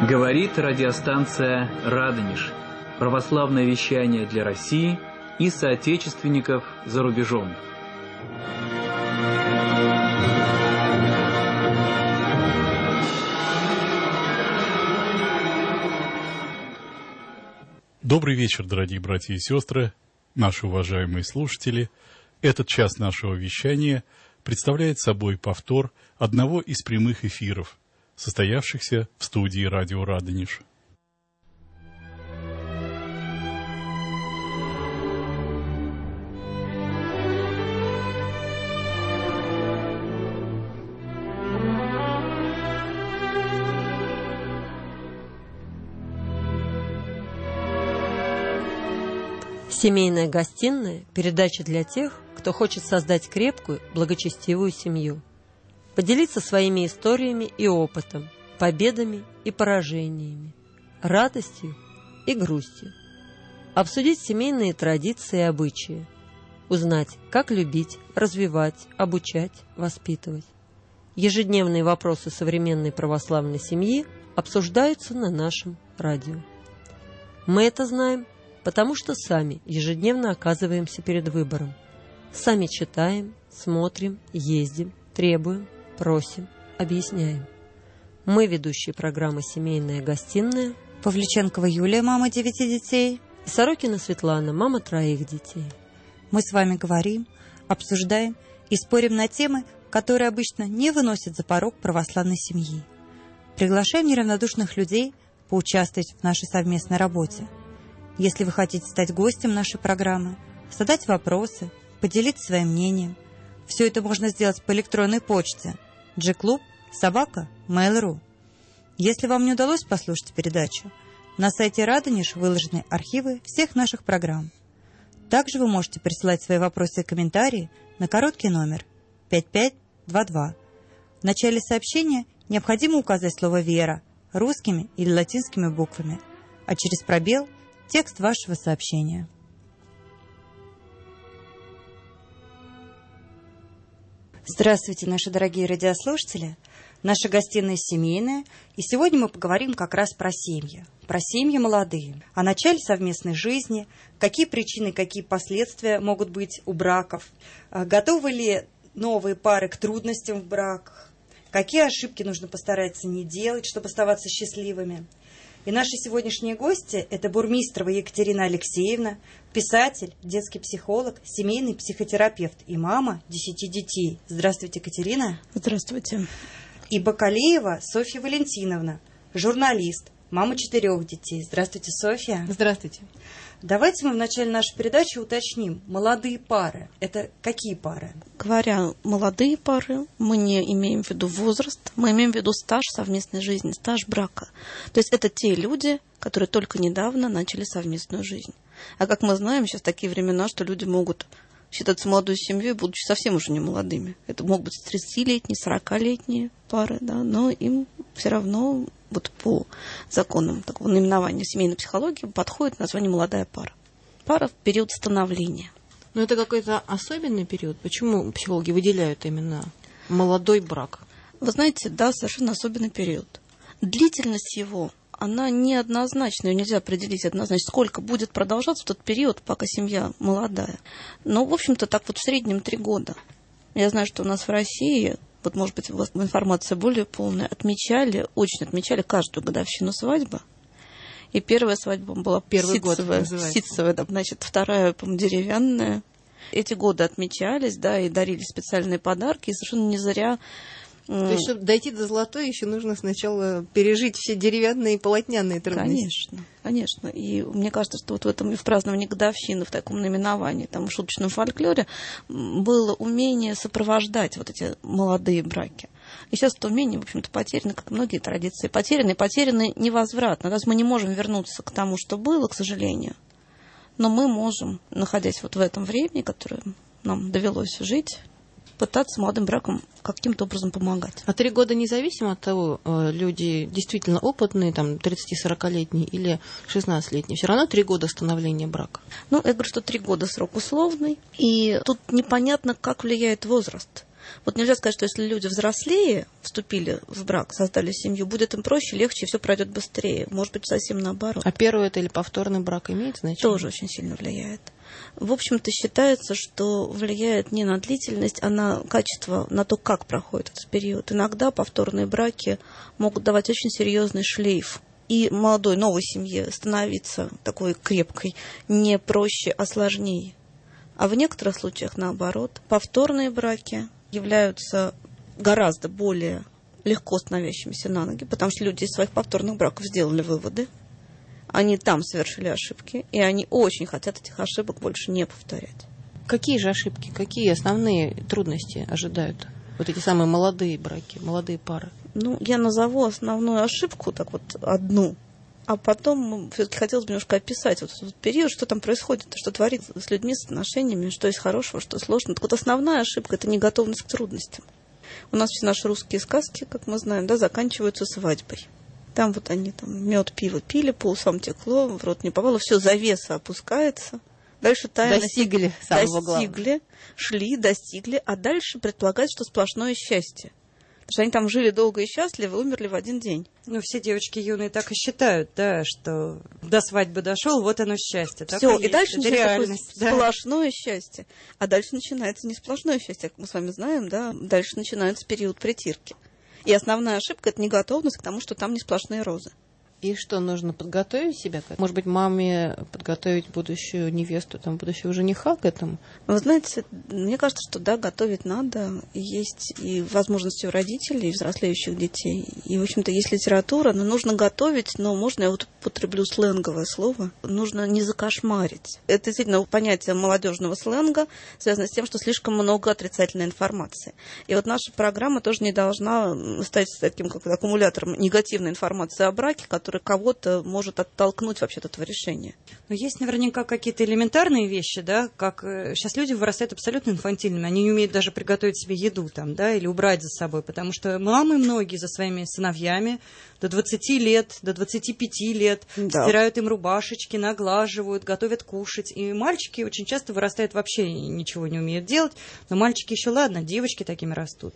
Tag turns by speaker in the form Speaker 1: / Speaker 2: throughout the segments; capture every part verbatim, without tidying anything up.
Speaker 1: Говорит радиостанция «Радонеж». Православное вещание для России и соотечественников за рубежом.
Speaker 2: Добрый вечер, дорогие братья и сестры, наши уважаемые слушатели. Этот час нашего вещания представляет собой повтор одного из прямых эфиров, состоявшихся в студии радио «Радонеж».
Speaker 3: Семейная гостиная – передача для тех, кто хочет создать крепкую, благочестивую семью. Поделиться своими историями и опытом, победами и поражениями, радостью и грустью. Обсудить семейные традиции и обычаи. Узнать, как любить, развивать, обучать, воспитывать. Ежедневные вопросы современной православной семьи обсуждаются на нашем радио. Мы это знаем, потому что сами ежедневно оказываемся перед выбором. Сами читаем, смотрим, ездим, требуем, просим, объясняем. Мы ведущие программы «Семейная гостиная»,
Speaker 4: Павлюченкова Юлия, мама девяти детей,
Speaker 3: и Сорокина Светлана, мама троих детей.
Speaker 4: Мы с вами говорим, обсуждаем и спорим на темы, которые обычно не выносят за порог православной семьи. Приглашаем неравнодушных людей поучаствовать в нашей совместной работе. Если вы хотите стать гостем нашей программы, задать вопросы, поделиться своим мнением, все это можно сделать по электронной почте джи клуб собака мэйл точка ру. Если вам не удалось послушать передачу, на сайте Радонеж выложены архивы всех наших программ. Также вы можете присылать свои вопросы и комментарии на короткий номер пять пять два два. В начале сообщения необходимо указать слово «вера» русскими или латинскими буквами, а через пробел – текст вашего сообщения. Здравствуйте, наши дорогие радиослушатели. Наша гостиная семейная, и сегодня мы поговорим как раз про семьи. Про семьи молодые, о начале совместной жизни, какие причины, какие последствия могут быть у браков, готовы ли новые пары к трудностям в браках, какие ошибки нужно постараться не делать, чтобы оставаться счастливыми. И наши сегодняшние гости – это Бурмистрова Екатерина Алексеевна, писатель, детский психолог, семейный психотерапевт и мама десяти детей. Здравствуйте, Екатерина.
Speaker 5: Здравствуйте.
Speaker 4: И Бакалеева Софья Валентиновна, журналист, мама четырех детей. Здравствуйте, Софья.
Speaker 5: Здравствуйте.
Speaker 4: Давайте мы в начале нашей передачи уточним. Молодые пары – это какие пары?
Speaker 5: Говоря молодые пары, мы не имеем в виду возраст, мы имеем в виду стаж совместной жизни, стаж брака. То есть это те люди, которые только недавно начали совместную жизнь. А как мы знаем, сейчас такие времена, что люди могут считаться молодой семьей, будучи совсем уже не молодыми. Это могут быть тридцатилетние, сорокалетние пары, да, но им все равно вот по законам такого наименования семейной психологии подходит название «молодая пара». Пара в период становления.
Speaker 6: Но это какой-то особенный период? Почему психологи выделяют именно молодой брак?
Speaker 5: Вы знаете, да, совершенно особенный период. Длительность его, она неоднозначна, ее нельзя определить однозначно, сколько будет продолжаться в тот период, пока семья молодая. Но, в общем-то, так вот в среднем три года. Я знаю, что у нас в России, вот, может быть, информация более полная, отмечали, очень отмечали каждую годовщину свадьбы. И первая свадьба была
Speaker 6: Первый
Speaker 5: ситцевая,
Speaker 6: год
Speaker 5: ситцевая, да, значит, вторая, по-моему, деревянная. Эти годы отмечались, да, и дарили специальные подарки, и совершенно не зря.
Speaker 6: То есть, чтобы дойти до золотой, еще нужно сначала пережить все деревянные и полотняные трудности.
Speaker 5: Конечно, конечно. И мне кажется, что вот в этом и в праздновании годовщины, в таком наименовании, там, в шуточном фольклоре было умение сопровождать вот эти молодые браки. И сейчас это умение, в общем-то, потеряно, как многие традиции. Потеряны, потеряны невозвратно. То есть мы не можем вернуться к тому, что было, к сожалению. Но мы можем, находясь вот в этом времени, которое нам довелось жить, пытаться молодым браком каким-то образом помогать.
Speaker 6: А три года независимо от того, люди действительно опытные, там, тридцати-сорокалетние или шестнадцатилетние, все равно три года становления брака?
Speaker 5: Ну, я говорю, что три года срок условный, и тут непонятно, как влияет возраст. Вот нельзя сказать, что если люди взрослее, вступили в брак, создали семью, будет им проще, легче, и все пройдет быстрее. Может быть, совсем наоборот.
Speaker 6: А первый это или повторный брак имеет значение?
Speaker 5: Тоже очень сильно влияет. В общем-то, считается, что влияет не на длительность, а на качество, на то, как проходит этот период. Иногда повторные браки могут давать очень серьезный шлейф. И молодой, новой семье становиться такой крепкой не проще, а сложнее. А в некоторых случаях, наоборот, повторные браки являются гораздо более легко становящимися на ноги, потому что люди из своих повторных браков сделали выводы. Они там совершили ошибки, и они очень хотят этих ошибок больше не повторять.
Speaker 6: Какие же ошибки, какие основные трудности ожидают вот эти самые молодые браки, молодые пары?
Speaker 5: Ну, я назову основную ошибку, так вот, одну, а потом все-таки хотелось бы немножко описать вот этот период, что там происходит, что творится с людьми, с отношениями, что есть хорошего, что сложного. Так вот, основная ошибка – это неготовность к трудностям. У нас все наши русские сказки, как мы знаем, да, заканчиваются свадьбой. Там вот они там мед, пиво пили, по усам текло, в рот не попало, все, завеса опускается. Дальше тайно
Speaker 6: достигли самого
Speaker 5: достигли,
Speaker 6: главного.
Speaker 5: шли, достигли, а дальше предполагается, что сплошное счастье. Потому что они там жили долго и счастливо, умерли в один день.
Speaker 4: Ну, все девочки юные так и считают, да, что до свадьбы дошел, вот оно счастье.
Speaker 5: Все, и, и дальше
Speaker 4: это
Speaker 5: начинается
Speaker 4: реальность, да.
Speaker 5: Сплошное счастье. А дальше начинается не сплошное счастье, как мы с вами знаем, да, дальше начинается период притирки. И основная ошибка – это неготовность к тому, что там не сплошные розы.
Speaker 6: И что, нужно подготовить себя к этому? Может быть, маме подготовить будущую невесту, там, будущего жениха к этому?
Speaker 5: Вы знаете, мне кажется, что да, готовить надо. Есть и возможности у родителей, и взрослеющих детей. И, в общем-то, есть литература, но нужно готовить, но можно, я вот употреблю сленговое слово, нужно не закошмарить. Это действительно понятие молодежного сленга связано с тем, что слишком много отрицательной информации. И вот наша программа тоже не должна стать таким как аккумулятором негативной информации о браке, который кого-то может оттолкнуть вообще от этого решения.
Speaker 4: Но есть наверняка какие-то элементарные вещи, да, как э, сейчас люди вырастают абсолютно инфантильными, они не умеют даже приготовить себе еду там, да, или убрать за собой, потому что мамы многие за своими сыновьями до двадцати лет, до двадцати пяти лет да. стирают им рубашечки, наглаживают, готовят кушать, и мальчики очень часто вырастают вообще ничего не умеют делать, но мальчики еще ладно, девочки такими растут.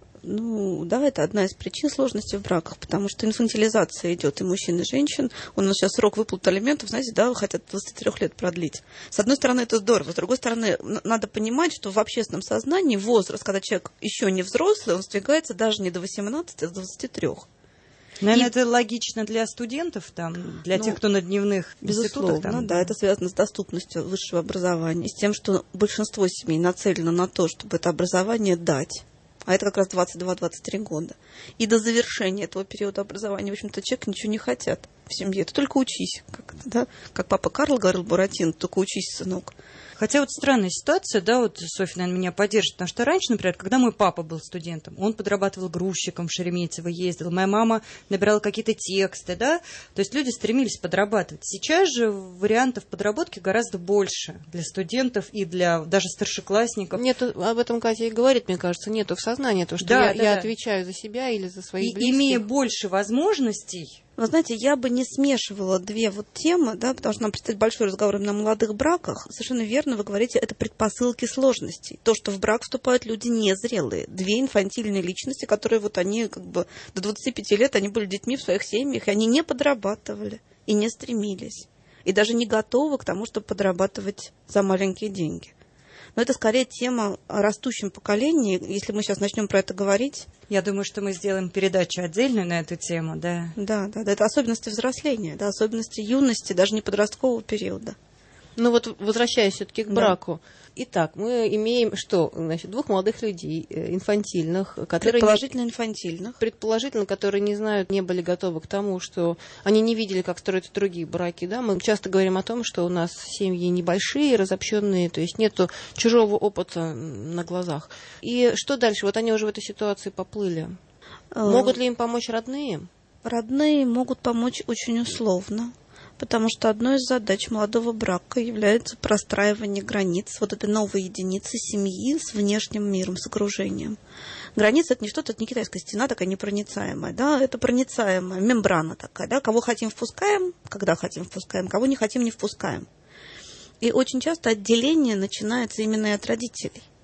Speaker 5: Ну, да, это одна из причин сложности в браках, потому что инфантилизация идет и мужчин, и женщин. У нас сейчас срок выплаты алиментов, знаете, да, хотят двадцати трёх лет продлить. С одной стороны, это здорово, с другой стороны, надо понимать, что в общественном сознании возраст, когда человек еще не взрослый, он сдвигается даже не до восемнадцати, а до двадцати трёх.
Speaker 4: Наверное,
Speaker 5: и...
Speaker 4: это логично для студентов, там, для ну, тех, кто на дневных институтах. Там.
Speaker 5: Да, это связано с доступностью высшего образования, с тем, что большинство семей нацелено на то, чтобы это образование дать. А это как раз двадцать два - двадцать три года. И до завершения этого периода образования, в общем-то, человек ничего не хотят в семье. Ты только учись. Как, да? как папа Карл говорил Буратино, только учись, сынок.
Speaker 4: Хотя вот странная ситуация, да, вот Софья, наверное, меня поддержит, потому что раньше, например, когда мой папа был студентом, он подрабатывал грузчиком в Шереметьево, ездил, моя мама набирала какие-то тексты, да, то есть люди стремились подрабатывать. Сейчас же вариантов подработки гораздо больше для студентов и для даже старшеклассников.
Speaker 6: Нет, об этом Катя и говорит, мне кажется, нету в сознании, то, что
Speaker 4: да,
Speaker 6: я,
Speaker 4: да,
Speaker 6: я
Speaker 4: да.
Speaker 6: отвечаю за себя или за своих
Speaker 4: и,
Speaker 6: близких.
Speaker 4: Имея больше возможностей.
Speaker 5: Вы знаете, я бы не смешивала две вот темы, да, потому что нам предстоит большой разговор именно о молодых браках. Совершенно верно, вы говорите, это предпосылки сложностей. То, что в брак вступают люди незрелые, две инфантильные личности, которые вот они как бы до двадцати пяти лет, они были детьми в своих семьях, и они не подрабатывали и не стремились. И даже не готовы к тому, чтобы подрабатывать за маленькие деньги. Но это скорее тема о растущем поколении. Если мы сейчас начнем про это говорить...
Speaker 4: Я думаю, что мы сделаем передачу отдельную на эту тему, да.
Speaker 5: Да, да, да. Это особенности взросления, да, особенности юности, даже не подросткового периода.
Speaker 6: Ну вот, возвращаясь все-таки к браку. Да. Итак, мы имеем что? Значит, двух молодых людей, инфантильных, которые...
Speaker 5: Предположительно инфантильных.
Speaker 6: Предположительно, которые не знают, не были готовы к тому, что они не видели, как строятся другие браки. Да? Мы часто говорим о том, что у нас семьи небольшие, разобщенные, то есть нету чужого опыта на глазах. И что дальше? Вот они уже в этой ситуации поплыли. Могут ли им помочь родные?
Speaker 5: Родные могут помочь очень условно. Потому что одной из задач молодого брака является простраивание границ вот этой новой единицы семьи с внешним миром, с окружением. Граница – это не что-то, это не китайская стена такая непроницаемая, да, это проницаемая мембрана такая, да, кого хотим впускаем, когда хотим впускаем, кого не хотим не впускаем. И очень часто отделение начинается именно и от родителей.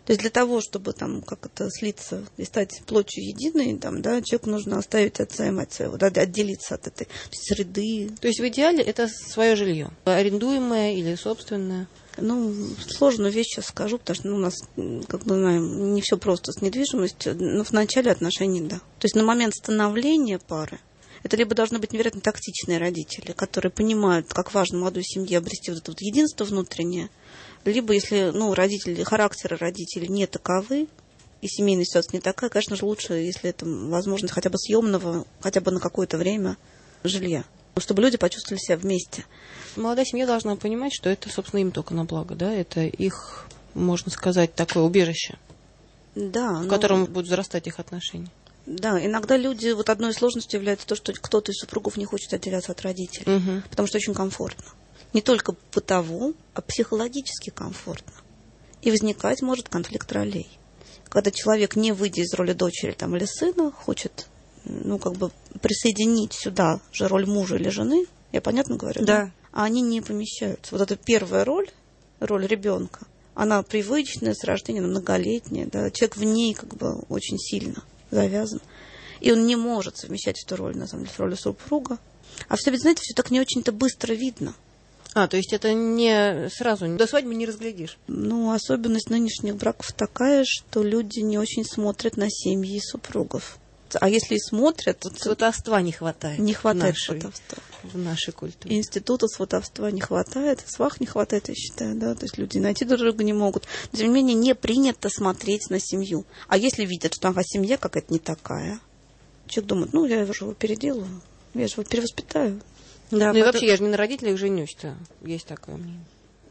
Speaker 5: То есть для того, чтобы там как это слиться и стать плотью единой, там, да, человеку нужно оставить отца и мать своего, да, отделиться от этой среды.
Speaker 6: То есть в идеале это свое жилье, арендуемое или собственное?
Speaker 5: Ну, сложную вещь сейчас скажу, потому что ну, у нас, как мы знаем, не все просто с недвижимостью, но в начале отношений, да. То есть на момент становления пары это либо должны быть невероятно тактичные родители, которые понимают, как важно молодой семье обрести вот это вот единство внутреннее, либо если, ну, родители, характеры родителей не таковы, и семейная ситуация не такая, конечно же, лучше, если это возможность хотя бы съемного, хотя бы на какое-то время жилья, чтобы люди почувствовали себя вместе.
Speaker 6: Молодая семья должна понимать, что это, собственно, им только на благо, да, это их, можно сказать, такое убежище,
Speaker 5: да,
Speaker 6: в
Speaker 5: но...
Speaker 6: котором будут взрастать их отношения.
Speaker 5: Да, иногда люди, вот одной из сложностей является то, что кто-то из супругов не хочет отделяться от родителей,
Speaker 6: Угу.
Speaker 5: потому что очень комфортно. Не только бытово, а психологически комфортно. И возникать может конфликт ролей. Когда человек, не выйдя из роли дочери там, или сына, хочет, ну, как бы присоединить сюда же роль мужа или жены, я понятно говорю?
Speaker 4: Да.
Speaker 5: Да? А они не помещаются. Вот эта первая роль, роль ребенка, она привычная, с рождения, она многолетняя, да? Человек в ней как бы очень сильно завязан. И он не может совмещать эту роль, на самом деле, роль супруга. А все, ведь, знаете, все так не очень-то быстро видно.
Speaker 6: А, то есть это не сразу, до свадьбы не разглядишь?
Speaker 5: Ну, особенность нынешних браков такая, что люди не очень смотрят на семьи супругов. А если и смотрят, то...
Speaker 6: Сватовства не хватает.
Speaker 5: Не хватает
Speaker 6: нашей,
Speaker 5: сватовства.
Speaker 6: В нашей культуре.
Speaker 5: Института сватовства не хватает, свах не хватает, я считаю, да, то есть люди найти друг друга не могут. Но, тем не менее, не принято смотреть на семью. А если видят, что ага, семья какая-то не такая, человек думает, ну, я же его переделаю, я же его перевоспитаю.
Speaker 4: Да,
Speaker 6: ну
Speaker 4: потом...
Speaker 6: и вообще, я же не на родителях женюсь-то, есть такое мнение.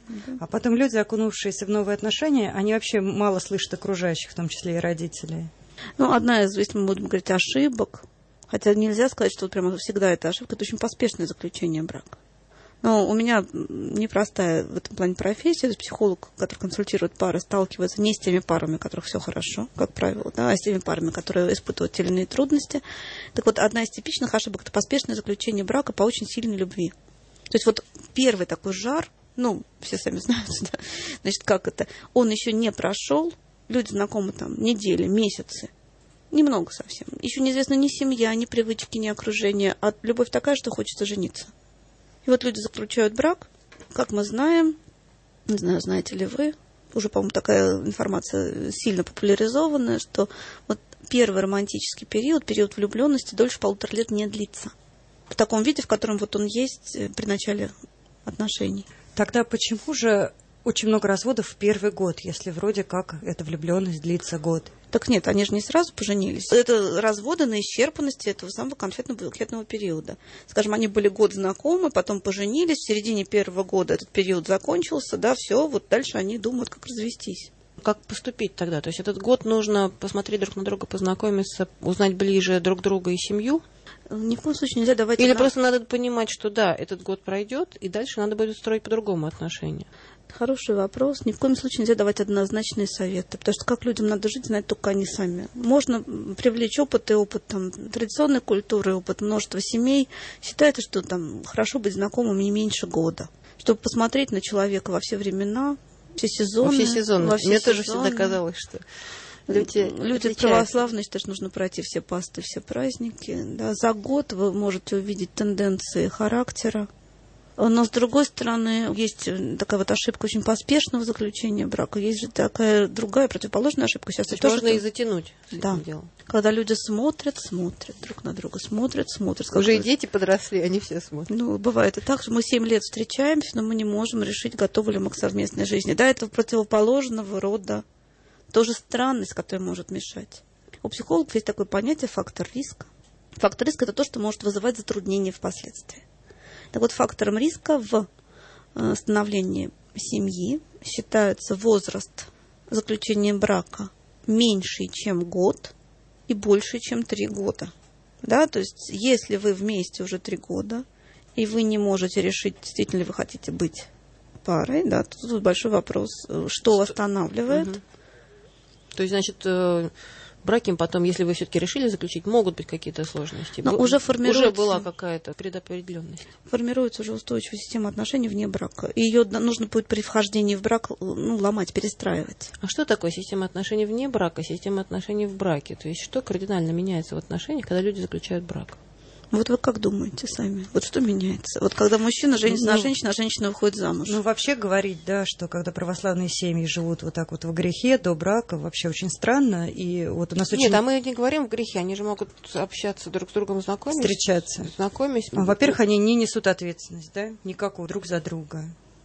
Speaker 4: А потом люди, окунувшиеся в новые отношения, они вообще мало слышат окружающих, в том числе и родителей.
Speaker 5: Ну, одна из, если мы будем говорить, ошибок, хотя нельзя сказать, что вот прямо всегда это ошибка, это очень поспешное заключение брака. Но у меня непростая в этом плане профессия, то есть психолог, который консультирует пары, сталкивается не с теми парами, у которых все хорошо, как правило, да, а с теми парами, которые испытывают те или иные трудности. Так вот, одна из типичных ошибок – это поспешное заключение брака по очень сильной любви. То есть вот первый такой жар, ну, все сами знают, да, значит, как это, он еще не прошел, люди знакомы там недели, месяцы, немного совсем. Еще неизвестна ни семья, ни привычки, ни окружение, а любовь такая, что хочется жениться. И вот люди заключают брак, как мы знаем, не знаю, знаете ли вы, уже, по-моему, такая информация сильно популяризованная, что вот первый романтический период, период влюбленности дольше полутора лет не длится. В таком виде, в котором вот он есть при начале отношений.
Speaker 4: Тогда почему же очень много разводов в первый год, если вроде как эта влюбленность длится год?
Speaker 5: Так нет, они же не сразу поженились. Это разводы на исчерпанности этого самого конфетно-букетного периода. Скажем, они были год знакомы, потом поженились, в середине первого года этот период закончился, да, все, вот дальше они думают, как развестись.
Speaker 6: Как поступить тогда? То есть этот год нужно посмотреть друг на друга, познакомиться, узнать ближе друг друга и семью?
Speaker 5: Ни в коем случае нельзя давать...
Speaker 6: Или
Speaker 5: одна...
Speaker 6: просто надо понимать, что да, этот год пройдет, и дальше надо будет строить по-другому отношения?
Speaker 5: Хороший вопрос. Ни в коем случае нельзя давать однозначные советы, потому что как людям надо жить, знают только они сами. Можно привлечь опыт и опыт там, традиционной культуры, опыт множества семей. Считается, что там хорошо быть знакомым не меньше года, чтобы посмотреть на человека во все времена, все сезоны.
Speaker 6: Во все сезоны.
Speaker 5: Во все
Speaker 6: Мне
Speaker 5: сезоны.
Speaker 6: тоже всегда казалось, что люди,
Speaker 5: люди православные, считают, что нужно пройти все пасты, все праздники. Да. За год вы можете увидеть тенденции характера. Но, с другой стороны, есть такая вот ошибка очень поспешного заключения брака. Есть же такая другая противоположная ошибка. Сейчас
Speaker 6: то
Speaker 5: тоже
Speaker 6: можно и затянуть с
Speaker 5: да.
Speaker 6: этим делом.
Speaker 5: Когда люди смотрят, смотрят друг на друга, смотрят, смотрят.
Speaker 6: Уже и дети подросли, они все смотрят.
Speaker 5: Ну, бывает и так, что мы семь лет встречаемся, но мы не можем решить, готовы ли мы к совместной жизни. Да, это противоположного рода тоже странность, которая может мешать. У психологов есть такое понятие фактор риска. Фактор риска – это то, что может вызывать затруднения впоследствии. Так вот, фактором риска в становлении семьи считается возраст заключения брака меньше, чем год, и больше, чем три года. Да, то есть, если вы вместе уже три года, и вы не можете решить, действительно ли вы хотите быть парой, да, то тут большой вопрос, что, что? останавливает.
Speaker 6: Угу. То есть, значит, браке потом, если вы все-таки решили заключить, могут быть какие-то сложности.
Speaker 5: Но
Speaker 6: Б-
Speaker 5: уже формируется...
Speaker 6: Уже была какая-то предопределенность.
Speaker 5: Формируется уже устойчивая система отношений вне брака. И ее нужно будет при вхождении в брак ну, ломать, перестраивать.
Speaker 6: А что такое система отношений вне брака, система отношений в браке? То есть что кардинально меняется в отношениях, когда люди заключают брак?
Speaker 5: Вот вы как думаете сами? Вот что меняется? Вот когда мужчина женится
Speaker 4: Ну,
Speaker 5: на женщину, а женщина выходит замуж.
Speaker 4: Ну, вообще говорить, да, что когда православные семьи живут вот так вот в грехе до брака, вообще очень странно. И вот у нас очень...
Speaker 6: Нет, а мы не говорим в грехе, они же могут общаться друг с другом, знакомиться.
Speaker 4: Встречаться.
Speaker 6: Знакомясь.
Speaker 4: А, во-первых, они не несут ответственность, да, никакую друг за друга.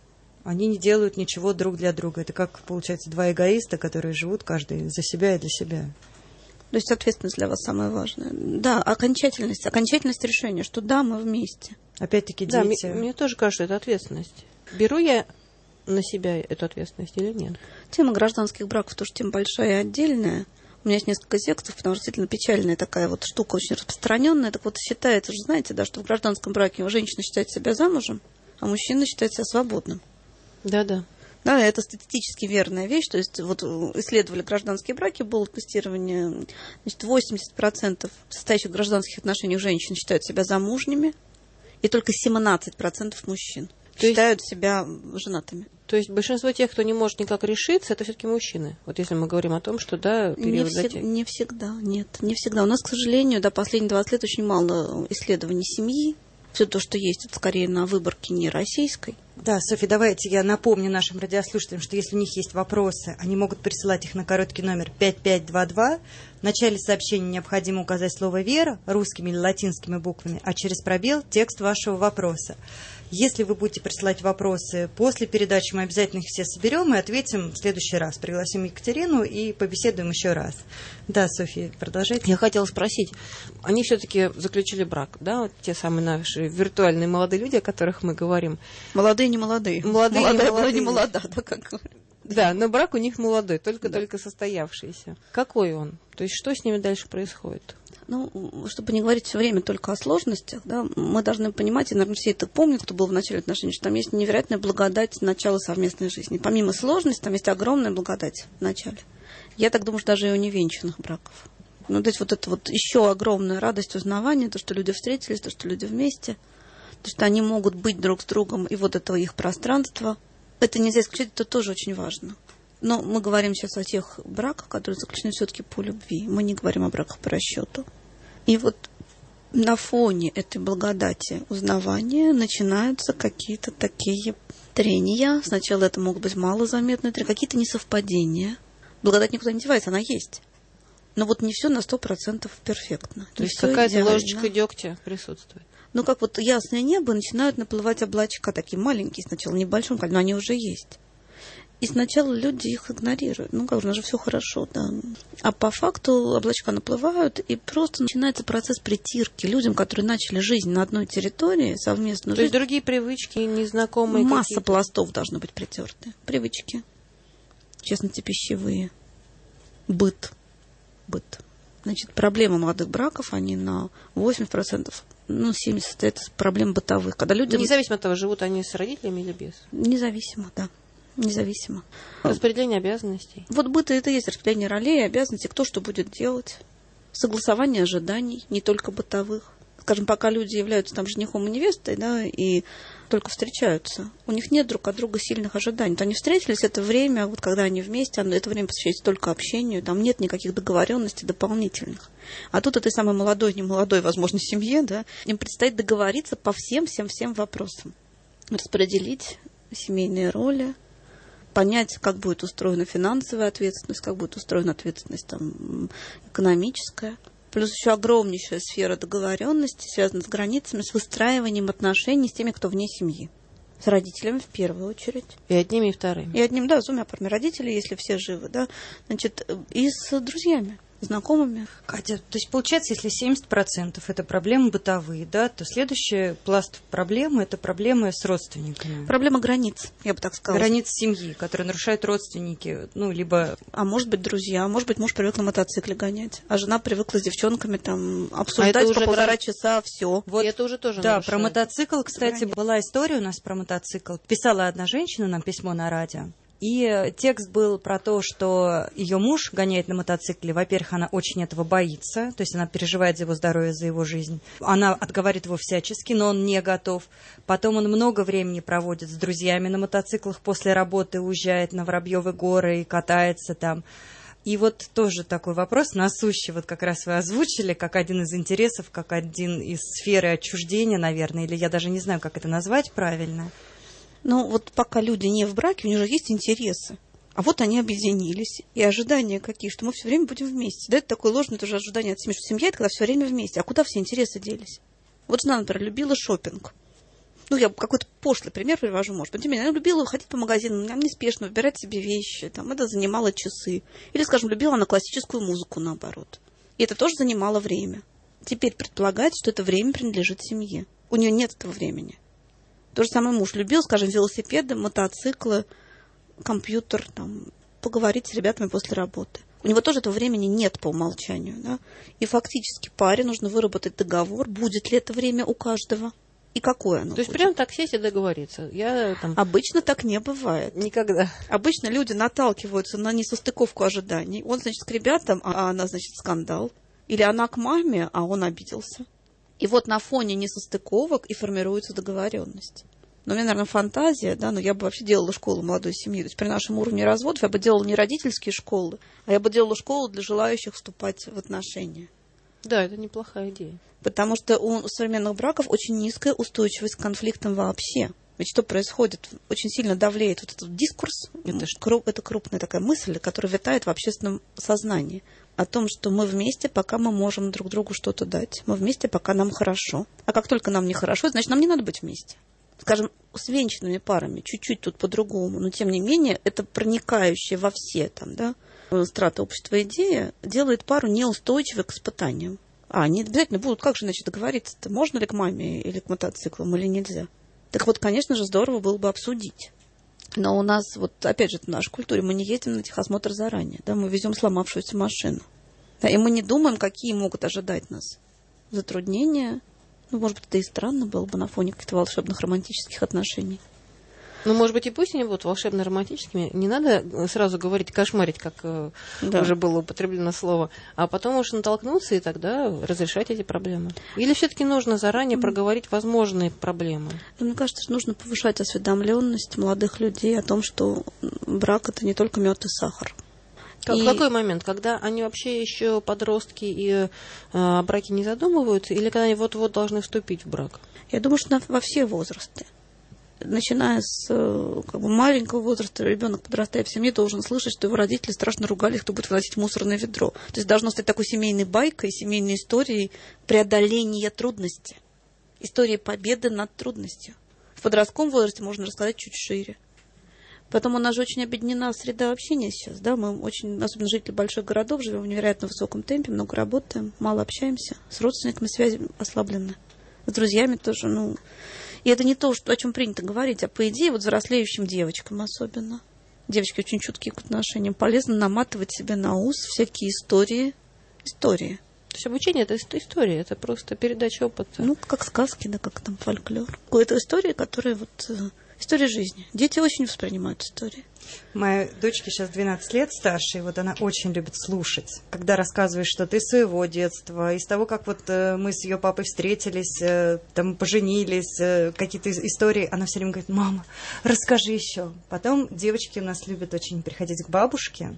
Speaker 4: Они не делают ничего друг для друга. Это как, получается, два эгоиста, которые живут каждый за себя и для себя.
Speaker 5: То есть ответственность для вас самое важное. Да, окончательность, окончательность решения, что да, мы вместе.
Speaker 4: Опять-таки
Speaker 6: Да,
Speaker 4: дети.
Speaker 6: мне, мне тоже кажется, это ответственность. Беру я на себя эту ответственность или нет?
Speaker 5: Тема гражданских браков тоже тема большая и отдельная. У меня есть несколько текстов, потому что действительно печальная такая вот штука, очень распространенная. Так вот, считается же, знаете, да, что в гражданском браке женщина считает себя замужем, а мужчина считает себя свободным.
Speaker 6: Да-да.
Speaker 5: Да, это статистически верная вещь. То есть вот исследовали гражданские браки, было тестирование, значит, восемьдесят процентов состоящих в гражданских отношениях женщин считают себя замужними, и только семнадцать процентов мужчин
Speaker 6: То
Speaker 5: считают себя женатыми.
Speaker 6: То есть большинство тех, кто не может никак решиться, это все-таки мужчины. Вот если мы говорим о том, что, да,
Speaker 5: Не,
Speaker 6: период
Speaker 5: всег-
Speaker 6: затягивания.
Speaker 5: не всегда, нет, не всегда. У нас, к сожалению, да, последние двадцать лет очень мало исследований семьи. Все то, что есть, это скорее на выборке не российской.
Speaker 4: Да, Софья, давайте я напомню нашим радиослушателям, что если у них есть вопросы, они могут присылать их на короткий номер пять пять два два. В начале сообщения необходимо указать слово «Вера» русскими или латинскими буквами, а через пробел текст вашего вопроса. Если вы будете присылать вопросы после передачи, мы обязательно их все соберем и ответим в следующий раз. Пригласим Екатерину и побеседуем еще раз. Да, Софья, продолжайте.
Speaker 6: Я хотела спросить, они все-таки заключили брак, да, вот те самые наши виртуальные молодые люди, о которых мы говорим.
Speaker 5: Молодые, не молодые.
Speaker 6: Молодые,
Speaker 5: Молодая
Speaker 6: не
Speaker 5: была
Speaker 6: молодые.
Speaker 5: не молода, да, как говорят.
Speaker 6: Да, но брак у них молодой, только-только
Speaker 5: Да.
Speaker 6: состоявшийся. Какой он? То есть что с ними дальше происходит?
Speaker 5: Ну, чтобы не говорить все время только о сложностях, да, мы должны понимать, и, наверное, все это помнят, кто был в начале отношений, что там есть невероятная благодать начала совместной жизни. Помимо сложностей, там есть огромная благодать в начале. Я так думаю, что даже и у невенчанных браков. Ну, то есть вот это вот еще огромная радость узнавания, то, что люди встретились, то, что люди вместе, то, что они могут быть друг с другом, и вот это их пространство. Это нельзя исключать, это тоже очень важно. Но мы говорим сейчас о тех браках, которые заключены все-таки по любви. Мы не говорим о браках по расчету. И вот на фоне этой благодати узнавания начинаются какие-то такие трения. Сначала это могут быть малозаметные трения, какие-то несовпадения. Благодать никуда не девается, она есть. Но вот не все на сто процентов перфектно.
Speaker 6: То
Speaker 5: Не
Speaker 6: есть
Speaker 5: всё
Speaker 6: какая-то
Speaker 5: идеально.
Speaker 6: ложечка дегтя присутствует.
Speaker 5: Ну, как вот ясное небо, начинают наплывать облачка, такие маленькие сначала, в небольшом количестве, но они уже есть. И сначала люди их игнорируют. Ну, как же, у нас же все хорошо, да. А по факту облачка наплывают, и просто начинается процесс притирки людям, которые начали жизнь на одной территории, совместную
Speaker 6: То есть
Speaker 5: жизнь.
Speaker 6: другие привычки, незнакомые
Speaker 5: Масса
Speaker 6: какие-то.
Speaker 5: пластов должны быть притерты. Привычки, в частности, пищевые. Быт. Быт. Значит, проблемы молодых браков, они на восемьдесят процентов, ну, семьдесят процентов это проблем бытовых. Когда люди...
Speaker 6: Независимо от того, живут они с родителями или без.
Speaker 5: Независимо, да. Независимо.
Speaker 6: Распределение обязанностей.
Speaker 5: Вот быт это и есть распределение ролей, обязанностей, кто что будет делать. Согласование ожиданий, не только бытовых. Скажем, пока люди являются там женихом и невестой, да, и только встречаются, у них нет друг от друга сильных ожиданий. То они встретились, это время, вот когда они вместе, оно, это время посвящается только общению, там нет никаких договоренностей дополнительных. А тут этой самой молодой, не молодой, возможно, семье, да, им предстоит договориться по всем-всем-всем вопросам. Распределить семейные роли, понять, как будет устроена финансовая ответственность, как будет устроена ответственность там, экономическая. Плюс еще огромнейшая сфера договоренности, связана с границами, с выстраиванием отношений с теми, кто вне семьи. С родителями в первую очередь.
Speaker 6: И одними, и вторыми.
Speaker 5: И одним, да, с двумя парами родителей, если все живы, да. Значит, и с друзьями, знакомыми.
Speaker 4: Катя, то есть получается, если семьдесят процентов это проблемы бытовые, да, то следующий пласт проблемы – это проблемы с родственниками.
Speaker 5: Проблема границ, я бы так сказала.
Speaker 4: Границ семьи, которые нарушают родственники, ну, либо...
Speaker 5: А может быть, друзья, а может быть, муж привык на мотоцикле гонять, а жена привыкла с девчонками там
Speaker 6: А
Speaker 5: обсуждать
Speaker 6: это
Speaker 5: по
Speaker 6: уже
Speaker 5: полтора
Speaker 6: грани-
Speaker 5: часа все.
Speaker 6: Вот. И это уже тоже
Speaker 4: Да,
Speaker 6: нарушает.
Speaker 4: про мотоцикл, кстати,
Speaker 5: Границ.
Speaker 4: была история у нас про мотоцикл. Писала одна женщина нам письмо на радио. И текст был про то, что ее муж гоняет на мотоцикле. Во-первых, она очень этого боится, то есть она переживает за его здоровье, за его жизнь. Она отговаривает его всячески, но он не готов. Потом он много времени проводит с друзьями на мотоциклах, после работы уезжает на Воробьевы горы и катается там. И вот тоже такой вопрос насущий, вот как раз вы озвучили, как один из интересов, как один из сферы отчуждения, наверное, или я даже не знаю, как это назвать правильно.
Speaker 5: Ну, вот пока люди не в браке, у них же есть интересы. А вот они объединились. И ожидания какие, что мы все время будем вместе. Да, это такое ложное тоже ожидание от семьи, что семья — это когда все время вместе. А куда все интересы делись? Вот жена, например, любила шопинг. Ну, я какой-то пошлый пример привожу, может быть. Она любила ходить по магазинам, нам неспешно выбирать себе вещи. Там, это занимало часы. Или, скажем, любила она классическую музыку, наоборот. И это тоже занимало время. Теперь предполагается, что это время принадлежит семье. У нее нет этого времени. То же самое муж любил, скажем, велосипеды, мотоциклы, компьютер, там, поговорить с ребятами после работы. У него тоже этого времени нет по умолчанию. Да? И фактически паре нужно выработать договор, будет ли это время у каждого и какое оно.
Speaker 6: То есть
Speaker 5: будет.
Speaker 6: прям так сесть и договориться. Я, там...
Speaker 5: Обычно так не бывает.
Speaker 6: Никогда.
Speaker 5: Обычно люди наталкиваются на несостыковку ожиданий. Он, значит, к ребятам, а она, значит, скандал. Или она к маме, а он обиделся. И вот на фоне несостыковок и формируется договоренность. Но у меня, наверное, фантазия, да, но я бы вообще делала школу молодой семьи. То есть при нашем уровне разводов я бы делала не родительские школы, а я бы делала школу для желающих вступать в отношения.
Speaker 6: Да, это неплохая идея.
Speaker 5: Потому что у современных браков очень низкая устойчивость к конфликтам вообще. Ведь что происходит? Очень сильно давлеет вот этот дискурс. Это, круп, это крупная такая мысль, которая витает в общественном сознании. О том, что мы вместе, пока мы можем друг другу что-то дать. Мы вместе, пока нам хорошо. А как только нам нехорошо, значит, нам не надо быть вместе. Скажем, с венчанными парами чуть-чуть тут по-другому. Но, тем не менее, это проникающая во все там, да, страты общества идея делает пару неустойчивой к испытаниям. А они обязательно будут, как же, значит, договориться-то? Можно ли к маме или к мотоциклам, или нельзя? Так вот, конечно же, здорово было бы обсудить. Но у нас, вот опять же, в нашей культуре мы не едем на техосмотр заранее. Да, мы везем сломавшуюся машину. Да, и мы не думаем, какие могут ожидать нас затруднения. Ну, может быть, это и странно было бы на фоне каких-то волшебных романтических отношений.
Speaker 6: Ну, может быть, и пусть они будут волшебно-романтическими. Не надо сразу говорить кошмарить, как да. уже было употреблено слово, а потом уж натолкнуться и тогда разрешать эти проблемы. Или все-таки нужно заранее mm. проговорить возможные проблемы?
Speaker 5: Да, мне кажется, что нужно повышать осведомленность молодых людей о том, что брак — это не только мед и сахар.
Speaker 6: Как, и... В какой момент? Когда они вообще еще подростки и э, о браке не задумываются, или когда они вот-вот должны вступить в брак?
Speaker 5: Я думаю, что на, во все возрасты. Начиная с как бы, маленького возраста, ребенок, подрастая в семье, должен слышать, что его родители страшно ругались, кто будет выносить мусорное ведро. То есть должно стать такой семейной байкой, семейной историей преодоления трудности. Историей победы над трудностью. В подростковом возрасте можно рассказать чуть шире. Потом у нас же очень объединена среда общения сейчас. Да? Мы очень, особенно жители больших городов, живем в невероятно высоком темпе, много работаем, мало общаемся. С родственниками связи ослаблены. С друзьями тоже, ну... И это не то, что, о чем принято говорить, а по идее вот взрослеющим девочкам особенно. Девочки очень чуткие к отношениям. Полезно наматывать себе на ус всякие истории. Истории.
Speaker 6: То есть обучение — это история, это просто передача опыта.
Speaker 5: Ну, как сказки, да, как там фольклор. Это история, которая вот... История жизни. Дети очень воспринимают истории.
Speaker 4: Моей дочке сейчас двенадцать лет старше, и вот она очень любит слушать. Когда рассказываешь что-то из своего детства, из того, как вот э, мы с ее папой встретились, э, там поженились, э, какие-то истории, она все время говорит: мама, расскажи еще. Потом девочки у нас любят очень приходить к бабушке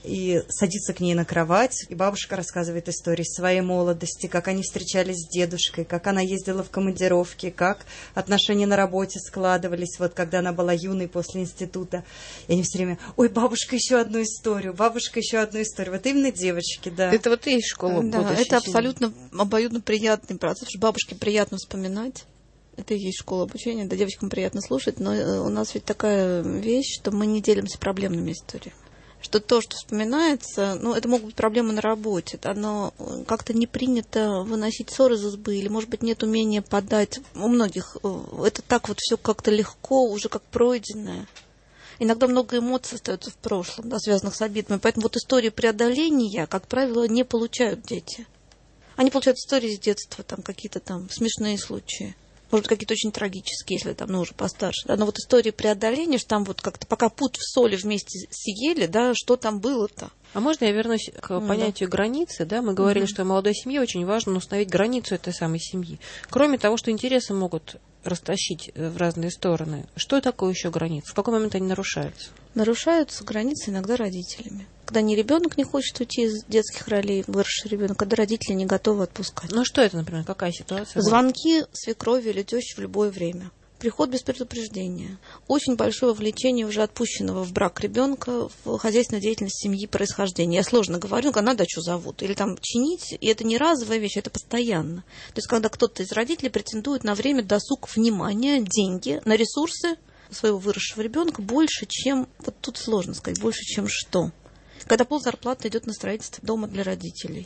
Speaker 4: и садиться к ней на кровать, и бабушка рассказывает истории своей молодости, как они встречались с дедушкой, как она ездила в командировки, как отношения на работе складывались, вот когда она была юной после института. И они все время: ой, бабушка, еще одну историю, бабушка, еще одну историю. Вот именно девочки, да.
Speaker 6: Это вот и есть школа.
Speaker 5: Да, это абсолютно обоюдно приятный процесс, что бабушке приятно вспоминать. Это и есть школа обучения, да, девочкам приятно слушать, но у нас ведь такая вещь, что мы не делимся проблемными историями. Что то, что вспоминается, ну, это могут быть проблемы на работе, оно как-то не принято выносить ссоры из избы, или, может быть, нет умения подать. У многих это так вот все как-то легко, уже как пройденное. Иногда много эмоций остается в прошлом, да, связанных с обидами. Поэтому вот истории преодоления, как правило, не получают дети. Они получают истории с детства, там какие-то там смешные случаи. может быть, какие-то очень трагические, если там, ну, уже постарше. Да? Но вот истории преодоления, что там вот как-то пока пуд в соли вместе съели, да, что там было-то?
Speaker 6: А можно я вернусь к mm, понятию да. границы? Да? Мы говорили, mm-hmm. что молодой семье очень важно установить границу этой самой семьи. Кроме того, что интересы могут растащить в разные стороны, что такое еще границы? В какой момент они нарушаются?
Speaker 5: Нарушаются границы иногда родителями. Когда не ребенок не хочет уйти из детских ролей, выросший ребенок, когда родители не готовы отпускать.
Speaker 6: Ну что это, например, какая ситуация?
Speaker 5: Звонки свекрови или тещи в любое время. Приход без предупреждения. Очень большое вовлечение уже отпущенного в брак ребенка в хозяйственную деятельность семьи, происхождения. Я сложно говорю, а на дачу зовут. Или там чинить. И это не разовая вещь, это постоянно. То есть, когда кто-то из родителей претендует на время, досуг, внимание, деньги, на ресурсы своего выросшего ребенка больше, чем... Вот тут сложно сказать, больше, чем что. Когда пол зарплаты идет на строительство дома для родителей.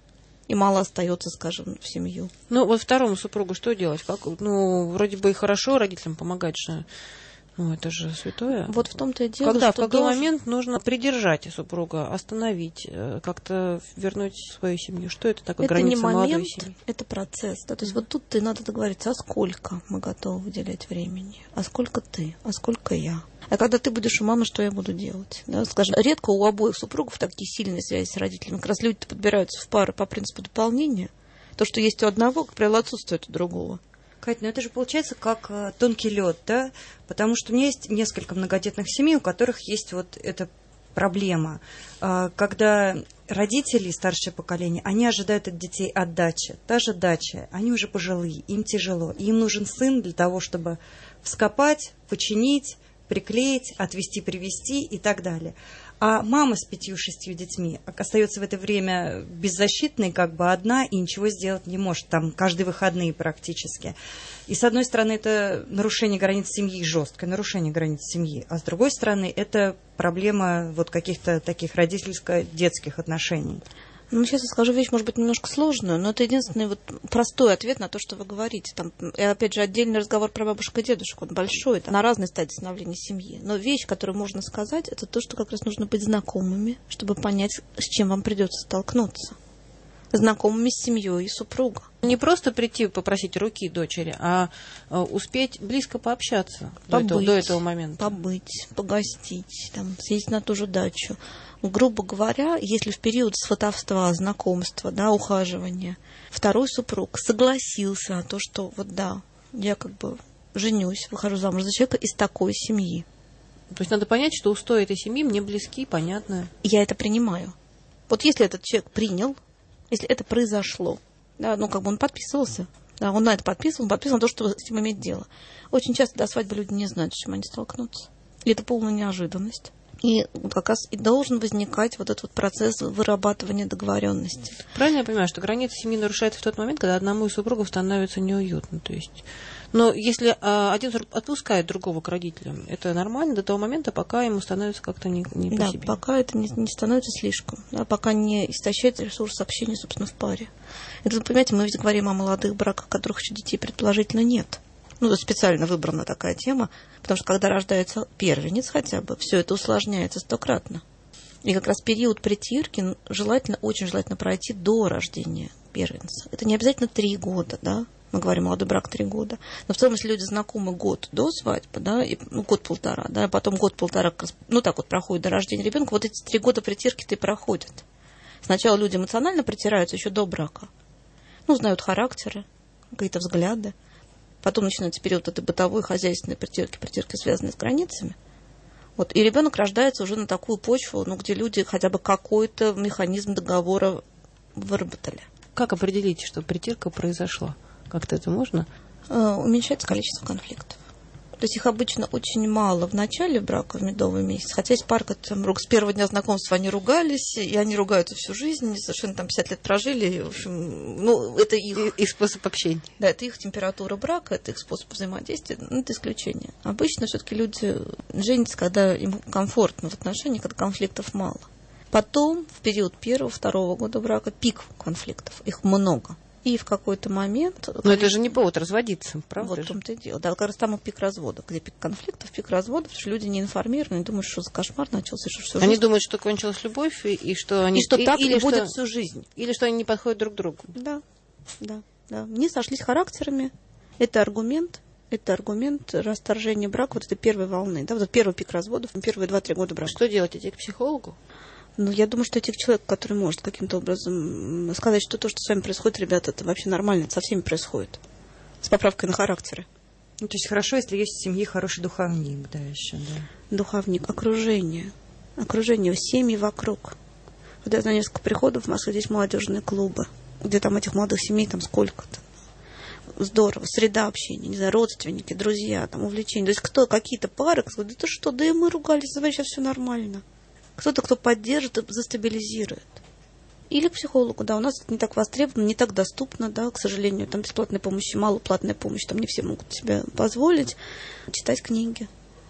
Speaker 5: И мало остается, скажем, в семью.
Speaker 6: Ну, вот второму супругу что делать? Как? Ну, вроде бы и хорошо родителям помогать же. Ну, это же святое.
Speaker 5: Вот в том-то и дело,
Speaker 6: Когда,
Speaker 5: что...
Speaker 6: в какой
Speaker 5: должен...
Speaker 6: момент нужно придержать супруга, остановить, как-то вернуть свою семью? Что это такое,
Speaker 5: это
Speaker 6: граница
Speaker 5: не момент,
Speaker 6: молодой семьи?
Speaker 5: Это процесс. Да? То есть вот тут ты надо договориться, а сколько мы готовы выделять времени? А сколько ты? А сколько я? А когда ты будешь у мамы, что я буду делать? Да? Скажем, редко у обоих супругов такие сильные связи с родителями. Как раз люди подбираются в пары по принципу дополнения. То, что есть у одного, как правило, отсутствует у другого.
Speaker 4: Катя, ну это же получается как э, тонкий лед, да? Потому что у меня есть несколько многодетных семей, у которых есть вот эта проблема. Э, когда родители, старшее поколение, они ожидают от детей отдачи. Та же дача, они уже пожилые, им тяжело. Им нужен сын для того, чтобы вскопать, починить, приклеить, отвезти, привезти и так далее. А мама с пятью-шестью детьми остается в это время беззащитной, как бы одна, и ничего сделать не может, там, каждые выходные практически. И, с одной стороны, это нарушение границ семьи, жесткое нарушение границ семьи, а с другой стороны, это проблема вот каких-то таких родительско-детских отношений.
Speaker 5: Ну, сейчас я скажу вещь, может быть, немножко сложную, но это единственный вот простой ответ на то, что вы говорите. Там, и опять же, отдельный разговор про бабушку и дедушку, он большой, на разной стадии становления семьи. Но вещь, которую можно сказать, это то, что как раз нужно быть знакомыми, чтобы понять, с чем вам придется столкнуться. Знакомыми с семьей и супругом.
Speaker 6: Не просто прийти попросить руки дочери, а успеть близко пообщаться побыть, до, этого, до этого момента.
Speaker 5: Побыть, погостить, там, съездить на ту же дачу. Грубо говоря, если в период сватовства, знакомства, да, ухаживания, второй супруг согласился на то, что вот да, я как бы женюсь, выхожу замуж за человека из такой семьи.
Speaker 6: То есть надо понять, что устои этой семьи мне близки, понятны.
Speaker 5: Я это принимаю. Вот если этот человек принял, если это произошло, да, ну как бы он подписывался, да, он на это подписывал, он подписывал на то, что с этим иметь дело. Очень часто до свадьбы люди не знают, с чем они столкнутся. И это полная неожиданность. И как раз и должен возникать вот этот вот процесс вырабатывания договоренности.
Speaker 6: Правильно я понимаю, что границы семьи нарушаются в тот момент, когда одному из супругов становится неуютно. То есть, но если а, один отпускает другого к родителям, это нормально до того момента, пока ему становится как-то не, не по
Speaker 5: да,
Speaker 6: себе.
Speaker 5: Пока это не, не становится слишком, да, пока не истощает ресурс общения, собственно, в паре. Это, понимаете, мы ведь говорим о молодых браках, у которых еще детей предположительно нет. Ну, специально выбрана такая тема, потому что когда рождается первенец хотя бы, все это усложняется стократно. И как раз период притирки желательно, очень желательно пройти до рождения первенца. Это не обязательно три года, да, мы говорим молодой брак три года. Но в целом, если люди знакомы год до свадьбы, да, и, ну, год-полтора, да, а потом год-полтора, ну, так вот проходит до рождения ребенка, вот эти три года притирки-то и проходят. Сначала люди эмоционально притираются еще до брака. Ну, знают характеры, какие-то взгляды. Потом начинается период этой бытовой, хозяйственной притирки, притирки, связанные с границами. Вот. И ребенок рождается уже на такую почву, ну, где люди хотя бы какой-то механизм договора выработали.
Speaker 6: Как определить, что притирка произошла? Как-то это можно?
Speaker 5: Э, уменьшается количество конфликтов. То есть их обычно очень мало в начале брака, в медовый месяц. Хотя есть пар, которые с первого дня знакомства они ругались, и они ругаются всю жизнь, они совершенно там пятьдесят лет прожили. И, в общем, ну, это их...
Speaker 6: И, и способ общения.
Speaker 5: Да, это их температура брака, это их способ взаимодействия, ну, это исключение. Обычно все-таки люди женятся, когда им комфортно в отношениях, когда конфликтов мало. Потом, в период первого, второго года брака, пик конфликтов, их много. И в какой-то момент...
Speaker 6: Но конечно, это же не повод разводиться, правда?
Speaker 5: Вот в том-то и дело. Да, как раз там и пик развода. Где пик конфликтов, пик развода, потому что люди не информированы, думают, что за кошмар начался, что все
Speaker 6: Они
Speaker 5: жизнь...
Speaker 6: думают, что кончилась любовь, и, и что они...
Speaker 5: И что
Speaker 6: и,
Speaker 5: так
Speaker 6: или
Speaker 5: и будет
Speaker 6: что...
Speaker 5: всю жизнь.
Speaker 6: Или что они не подходят друг к другу.
Speaker 5: Да, да, да. Не сошлись характерами, Это аргумент, это аргумент расторжения брака вот этой первой волны, да, вот этот первый пик разводов, первые два-три года брака.
Speaker 6: Что делать? Идти к психологу?
Speaker 5: Ну, я думаю, что идти к человеку, который может каким-то образом сказать, что то, что с вами происходит, ребята, это вообще нормально, это со всеми происходит. С поправкой на характеры.
Speaker 4: Ну, то есть хорошо, если есть в семье хороший духовник, да, еще, да.
Speaker 5: Духовник, окружение. Окружение, семьи вокруг. Вот я знаю несколько приходов в Москве, здесь молодежные клубы, где там этих молодых семей там сколько-то. Здорово, среда общения, не знаю, родственники, друзья, там, увлечения. То есть кто, какие-то пары, кто говорит, да ты что, да и мы ругались, давай сейчас все нормально. Кто-то, кто поддержит и застабилизирует. Или к психологу, да, у нас это не так востребовано, не так доступно, да, к сожалению, там бесплатной помощи мало, платная помощь, там не все могут себе позволить. Читать книги.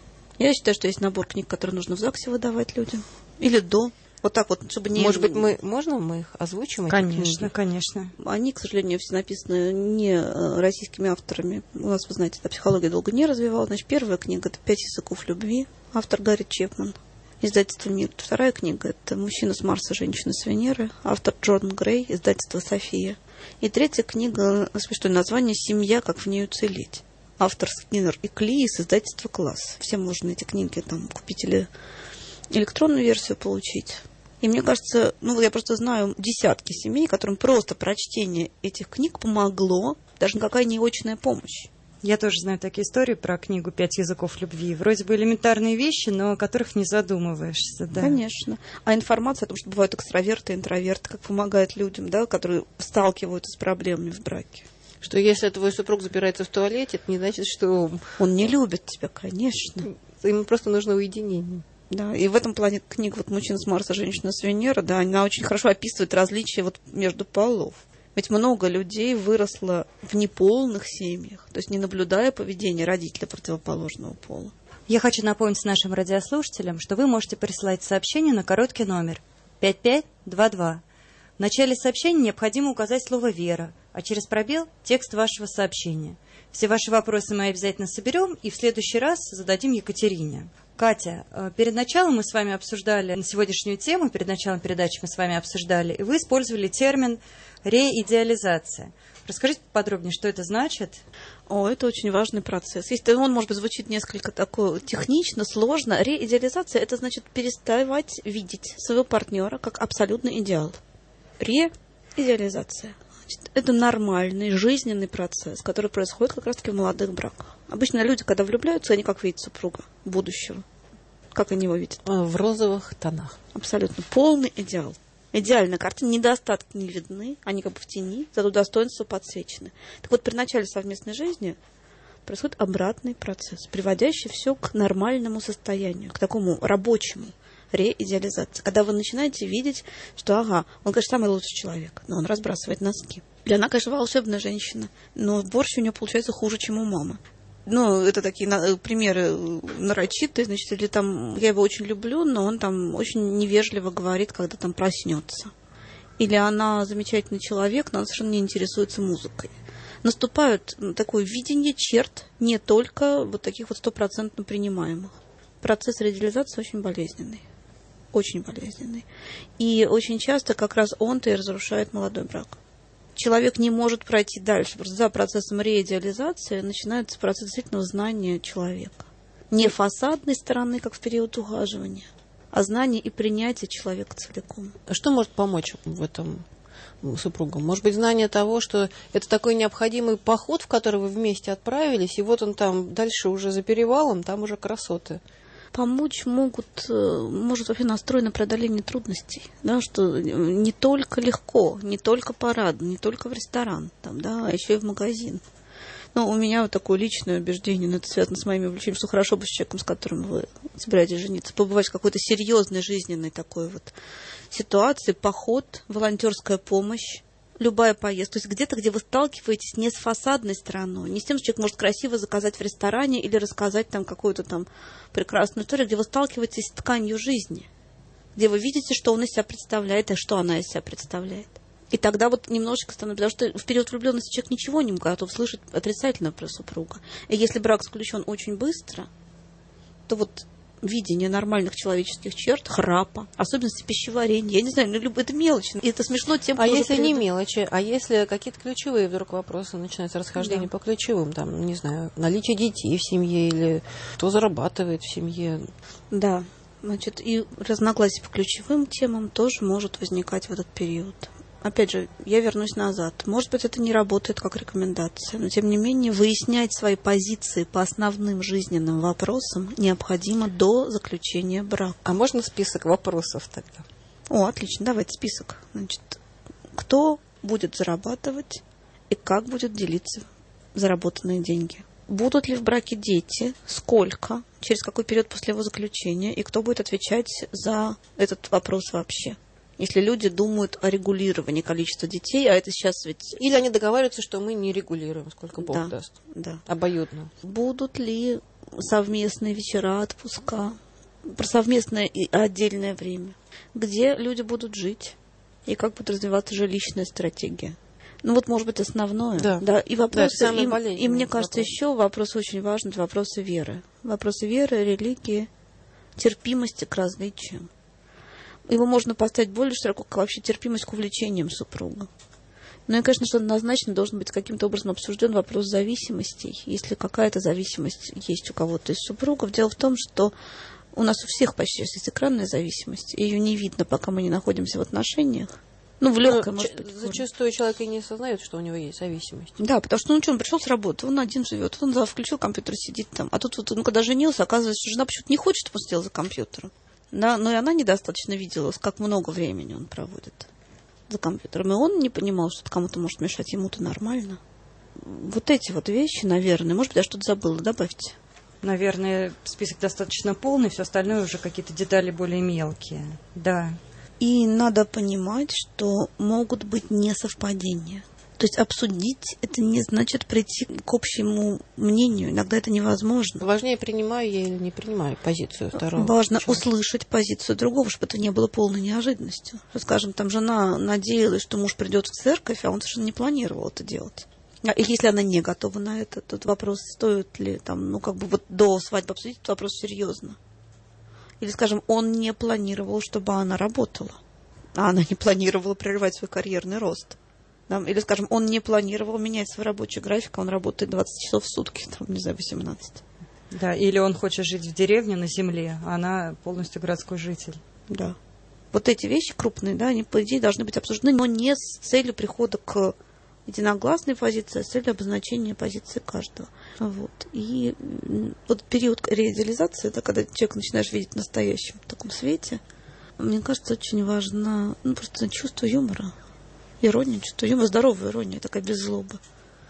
Speaker 5: Я считаю, что есть набор книг, которые нужно в ЗАГСе выдавать людям. Или до. Вот так вот, чтобы не...
Speaker 6: Может быть, мы, можно мы их озвучим?
Speaker 4: Конечно,
Speaker 6: эти
Speaker 4: конечно.
Speaker 5: Они, к сожалению, все написаны не российскими авторами. У нас, вы знаете, эта психология долго не развивалась. Значит, первая книга – это «Пять языков любви». Автор Гарри Чепман. Издательство «Мир». Вторая книга – это «Мужчина с Марса, женщина с Венеры». Автор Джон Грей, издательство «София». И третья книга, смешное название «Семья, как в ней уцелеть». Автор Скиннер и Клиис, издательство «Класс». Всем можно эти книги там купить или электронную версию получить. И мне кажется, ну я просто знаю десятки семей, которым просто прочтение этих книг помогло, даже никакая не очная помощь.
Speaker 4: Я тоже знаю такие истории про книгу «Пять языков любви». Вроде бы элементарные вещи, но о которых не задумываешься. Да.
Speaker 5: Конечно. А информация о том, что бывают экстраверты и интроверты, как помогает людям, да, которые сталкиваются с проблемами в браке.
Speaker 6: Что если твой супруг запирается в туалете, это не значит, что...
Speaker 5: Он не любит тебя, конечно.
Speaker 6: Ему просто нужно уединение.
Speaker 5: Да, и в этом плане книга вот «Мужчина с Марса, женщина с Венеры», да, она очень хорошо описывает различия вот между полов. Ведь много людей выросло в неполных семьях, то есть не наблюдая поведения родителя противоположного пола.
Speaker 4: Я хочу напомнить нашим радиослушателям, что вы можете присылать сообщение на короткий номер пять пять два два. В начале сообщения необходимо указать слово «Вера», а через пробел – текст вашего сообщения. Все ваши вопросы мы обязательно соберем и в следующий раз зададим Екатерине. Катя, перед началом мы с вами обсуждали на сегодняшнюю тему, перед началом передачи мы с вами обсуждали, и вы использовали термин «реидеализация». Расскажите подробнее, что это значит?
Speaker 5: О, это очень важный процесс. Если он, может быть, звучит несколько такое технично, сложно, реидеализация – это значит переставать видеть своего партнера как абсолютный идеал. Реидеализация. Значит, это нормальный жизненный процесс, который происходит как раз-таки в молодых браках. Обычно люди, когда влюбляются, они как видят супруга будущего? Как они его видят?
Speaker 6: В розовых тонах.
Speaker 5: Абсолютно. Полный идеал. Идеальная картина, недостатки не видны, они как бы в тени, зато достоинства подсвечены. Так вот, при начале совместной жизни происходит обратный процесс, приводящий все к нормальному состоянию, к такому рабочему реидеализации. Когда вы начинаете видеть, что, ага, он, конечно, самый лучший человек, но он разбрасывает носки. Или она, конечно, волшебная женщина, но борщ у нее получается хуже, чем у мамы. Ну, это такие на, примеры нарочитые, значит, или там, я его очень люблю, но он там очень невежливо говорит, когда там проснется. Или она замечательный человек, но она совершенно не интересуется музыкой. Наступает такое видение черт не только вот таких вот стопроцентно принимаемых. Процесс реидеализации очень болезненный. Очень болезненный. И очень часто как раз он-то и разрушает молодой брак. Человек не может пройти дальше. Просто за процессом реидеализации начинается процесс действительно знания человека. Не фасадной стороны, как в период ухаживания, а знание и принятие человека целиком.
Speaker 6: Что может помочь в этом супругам? Может быть, знание того, что это такой необходимый поход, в который вы вместе отправились, и вот он там дальше уже за перевалом, там уже красоты.
Speaker 5: Помочь могут, может вообще настрой на преодоление трудностей, да, что не только легко, не только парад, не только в ресторан, там, да, а еще и в магазин. Но у меня вот такое личное убеждение, но это связано с моими увлечениями, что хорошо бы с человеком, с которым вы собираетесь жениться, побывать в какой-то серьезной жизненной такой вот ситуации, поход, волонтерская помощь, любая поездка. То есть где-то, где вы сталкиваетесь не с фасадной стороной, не с тем, что человек может красиво заказать в ресторане или рассказать там какую-то там прекрасную историю, где вы сталкиваетесь с тканью жизни, где вы видите, что он из себя представляет и что она из себя представляет. И тогда вот немножечко становится, потому что в период влюбленности человек ничего не готов слышать отрицательно про супруга. И если брак заключен очень быстро, то вот видения нормальных человеческих черт, храпа, особенности пищеварения. Я не знаю, ну, это мелочь. И это смешно тем, кто...
Speaker 6: А если
Speaker 5: перед...
Speaker 6: не мелочи, а если какие-то ключевые вдруг вопросы, начинаются расхождения да. по ключевым, там, не знаю, наличие детей в семье или кто зарабатывает в семье.
Speaker 5: Да, значит, и разногласия по ключевым темам тоже может возникать в этот период. Опять же, я вернусь назад. Может быть, это не работает как рекомендация, но, тем не менее, выяснять свои позиции по основным жизненным вопросам необходимо до заключения брака.
Speaker 6: А можно список вопросов тогда?
Speaker 5: О, отлично, давайте список. Значит, кто будет зарабатывать и как будет делиться заработанные деньги? Будут ли в браке дети? Сколько? Через какой период после его заключения? И кто будет отвечать за этот вопрос вообще? Если люди думают о регулировании количества детей, а это сейчас ведь...
Speaker 6: Или они договариваются, что мы не регулируем, сколько Бог
Speaker 5: да,
Speaker 6: даст.
Speaker 5: Да.
Speaker 6: Обоюдно.
Speaker 5: Будут ли совместные вечера, отпуска, про совместное и отдельное время? Где люди будут жить? И как будет развиваться жилищная стратегия? Ну вот, может быть, основное.
Speaker 6: Да.
Speaker 5: да. И вопросы,
Speaker 6: да,
Speaker 5: и, и мне кажется, вопрос. еще вопрос очень важный, это вопросы веры. Вопросы веры, религии, терпимости к различиям. Его можно поставить более широко, как вообще терпимость к увлечениям супруга. Ну и, конечно, что однозначно должен быть каким-то образом обсужден вопрос зависимостей. Если какая-то зависимость есть у кого-то из супругов. Дело в том, что у нас у всех почти есть экранная зависимость. Ее не видно, пока мы не находимся в отношениях. Ну, в легкой, может быть.
Speaker 6: Зачастую человек и не осознает, что у него есть зависимость.
Speaker 5: Да, потому что, ну, что, он пришел с работы, он один живет, он включил компьютер, сидит там. А тут вот, ну, когда женился, оказывается, что жена почему-то не хочет, чтобы он сидел за компьютером. Да, но и она недостаточно видела, как много времени он проводит за компьютером. И он не понимал, что это кому-то может мешать, ему-то нормально. Вот эти вот вещи, наверное. Может быть, я что-то забыла, добавьте.
Speaker 4: Наверное, список достаточно полный, все остальное уже какие-то детали более мелкие. Да.
Speaker 5: И надо понимать, что могут быть несовпадения. То есть обсудить это не значит прийти к общему мнению. Иногда это невозможно.
Speaker 6: Важнее, принимаю я или не принимаю позицию второго.
Speaker 5: Важно человека. Услышать позицию другого, чтобы это не было полной неожиданностью. Скажем, там жена надеялась, что муж придет в церковь, а он совершенно не планировал это делать. И если она не готова на это, тот вопрос, стоит ли там, ну как бы вот до свадьбы обсудить этот вопрос серьезно. Или, скажем, он не планировал, чтобы она работала, а она не планировала прерывать свой карьерный рост. Или, скажем, он не планировал менять свой рабочий график, а он работает двадцать часов в сутки, там, не знаю, восемнадцать.
Speaker 4: Да, или он хочет жить в деревне на земле, а она полностью городской житель.
Speaker 5: Да. Вот эти вещи крупные, да, они, по идее, должны быть обсуждены, но не с целью прихода к единогласной позиции, а с целью обозначения позиции каждого. Вот. И вот период реидеализации, да, когда человек начинаешь видеть в настоящем таком свете, мне кажется, очень важно, ну, просто чувство юмора. Ирония, чувство юмора, здоровая ирония, такая без злобы.